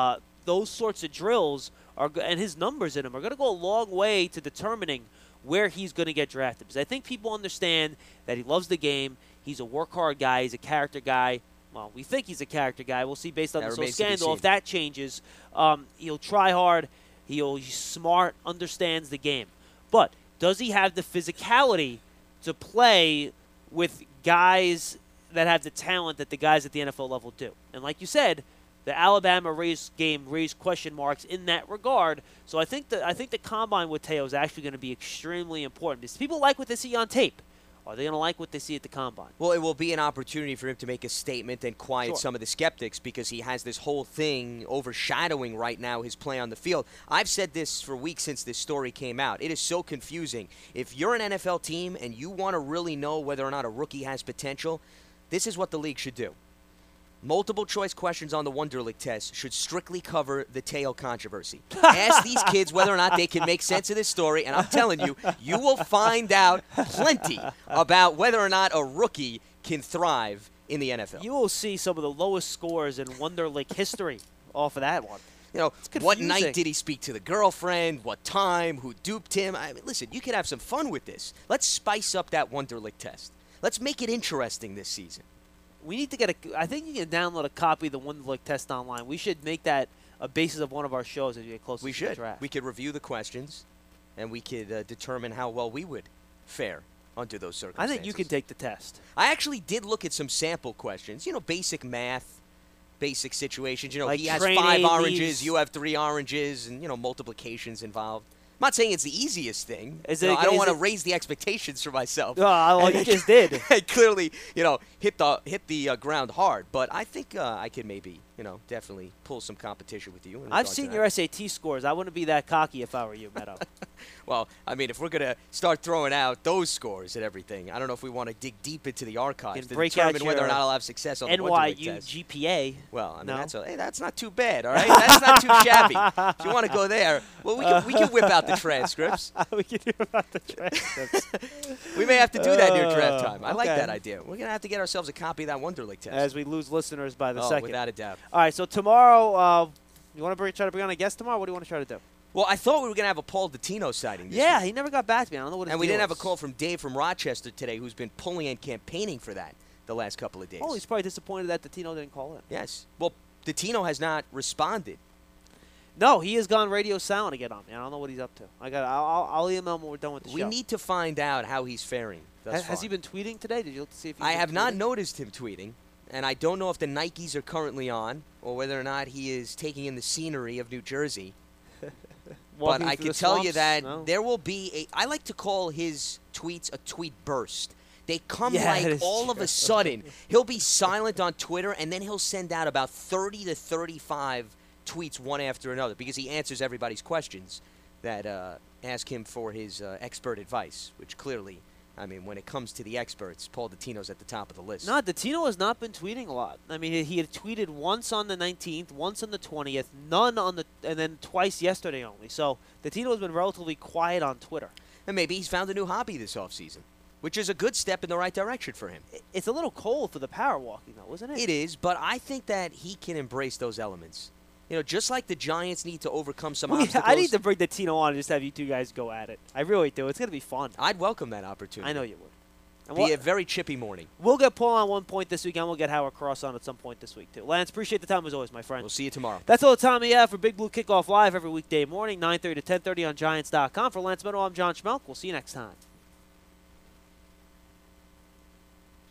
those sorts of drills and his numbers in them are going to go a long way to determining where he's going to get drafted. Because I think people understand that he loves the game. He's a work-hard guy. He's a character guy. Well, we think he's a character guy. We'll see based on this whole scandal. If that changes, he'll try hard. He's smart, understands the game. But does he have the physicality to play with guys that have the talent that the guys at the NFL level do? And like you said, the Alabama game raised question marks in that regard. So I think the Combine with Teo is actually going to be extremely important. Because people like what they see on tape. Are they going to like what they see at the Combine? Well, it will be an opportunity for him to make a statement and quiet some of the skeptics, because he has this whole thing overshadowing right now his play on the field. I've said this for weeks since this story came out. It is so confusing. If you're an NFL team and you want to really know whether or not a rookie has potential, this is what the league should do. Multiple choice questions on the Wonderlic test should strictly cover the Teo controversy. Ask these kids whether or not they can make sense of this story, and I'm telling you, you will find out plenty about whether or not a rookie can thrive in the NFL. You will see some of the lowest scores in Wonderlic history off of that one. What night did he speak to the girlfriend? What time? Who duped him? I mean, listen, you could have some fun with this. Let's spice up that Wonderlic test. Let's make it interesting this season. We need to get I think you can download a copy of the Wonderlic test online. We should make that a basis of one of our shows as we get closer to the draft. We could review the questions, and we could determine how well we would fare under those circumstances. I think you can take the test. I actually did look at some sample questions. Basic math, basic situations. Like he has 5 oranges, you have 3 oranges, and, multiplications involved. I'm not saying it's the easiest thing. I don't want to raise the expectations for myself. Well, you just did. I clearly, hit the ground hard. But I think I could maybe, definitely pull some competition with you. I've seen your SAT scores. I wouldn't be that cocky if I were you, Meadow. Well, I mean, if we're going to start throwing out those scores and everything, I don't know if we want to dig deep into the archives to determine whether or not I'll have success on the Wonderlic test. NYU GPA. Well, I mean, that's not too bad, all right? That's not too shabby. If you want to go there, well, we can whip out the transcripts. We can whip out the transcripts. We may have to do that near draft time. I like that idea. We're going to have to get ourselves a copy of that Wonderlic test. As we lose listeners by the second. Without a doubt. All right, so tomorrow, you want to try to bring on a guest tomorrow? What do you want to try to do? Well, I thought we were going to have a Paul Dottino sighting this week. He never got back to me. I don't know what his And we deal didn't have a is. call from Dave from Rochester today, who's been pulling and campaigning for that the last couple of days. Oh, he's probably disappointed that Dottino didn't call in. Yes. Well, Dottino has not responded No, he has gone radio silent again on me. I don't know what he's up to. I'll email him when we're done with the show. We need to find out how he's faring thus far. Has he been tweeting today? Did you look to see if he's I been have not tweeting? noticed him tweeting, and I don't know if the Nikes are currently on or whether or not he is taking in the scenery of New Jersey. But I can tell you that there will be I like to call his tweets a tweet burst. They come like all of a sudden. He'll be silent on Twitter, and then he'll send out about 30 to 35 tweets one after another because he answers everybody's questions that ask him for his expert advice, which clearly, I mean, when it comes to the experts, Paul Dottino's at the top of the list. No, Dottino has not been tweeting a lot. I mean, he had tweeted once on the 19th, once on the 20th, none on the, and then twice yesterday only. So Dottino has been relatively quiet on Twitter. And maybe he's found a new hobby this offseason, which is a good step in the right direction for him. It's a little cold for the power walking, though, isn't it? It is, but I think that he can embrace those elements. You know, just like the Giants need to overcome some obstacles. I need to bring Dottino on and just have you two guys go at it. I really do. It's going to be fun. I'd welcome that opportunity. I know you would. It'll be a very chippy morning. We'll get Paul on one point this weekend. We'll get Howard Cross on at some point this week, too. Lance, appreciate the time as always, my friend. We'll see you tomorrow. That's all the time we have for Big Blue Kickoff Live every weekday morning, 9:30 to 10:30 on Giants.com. For Lance Meadow, I'm John Schmelk. We'll see you next time.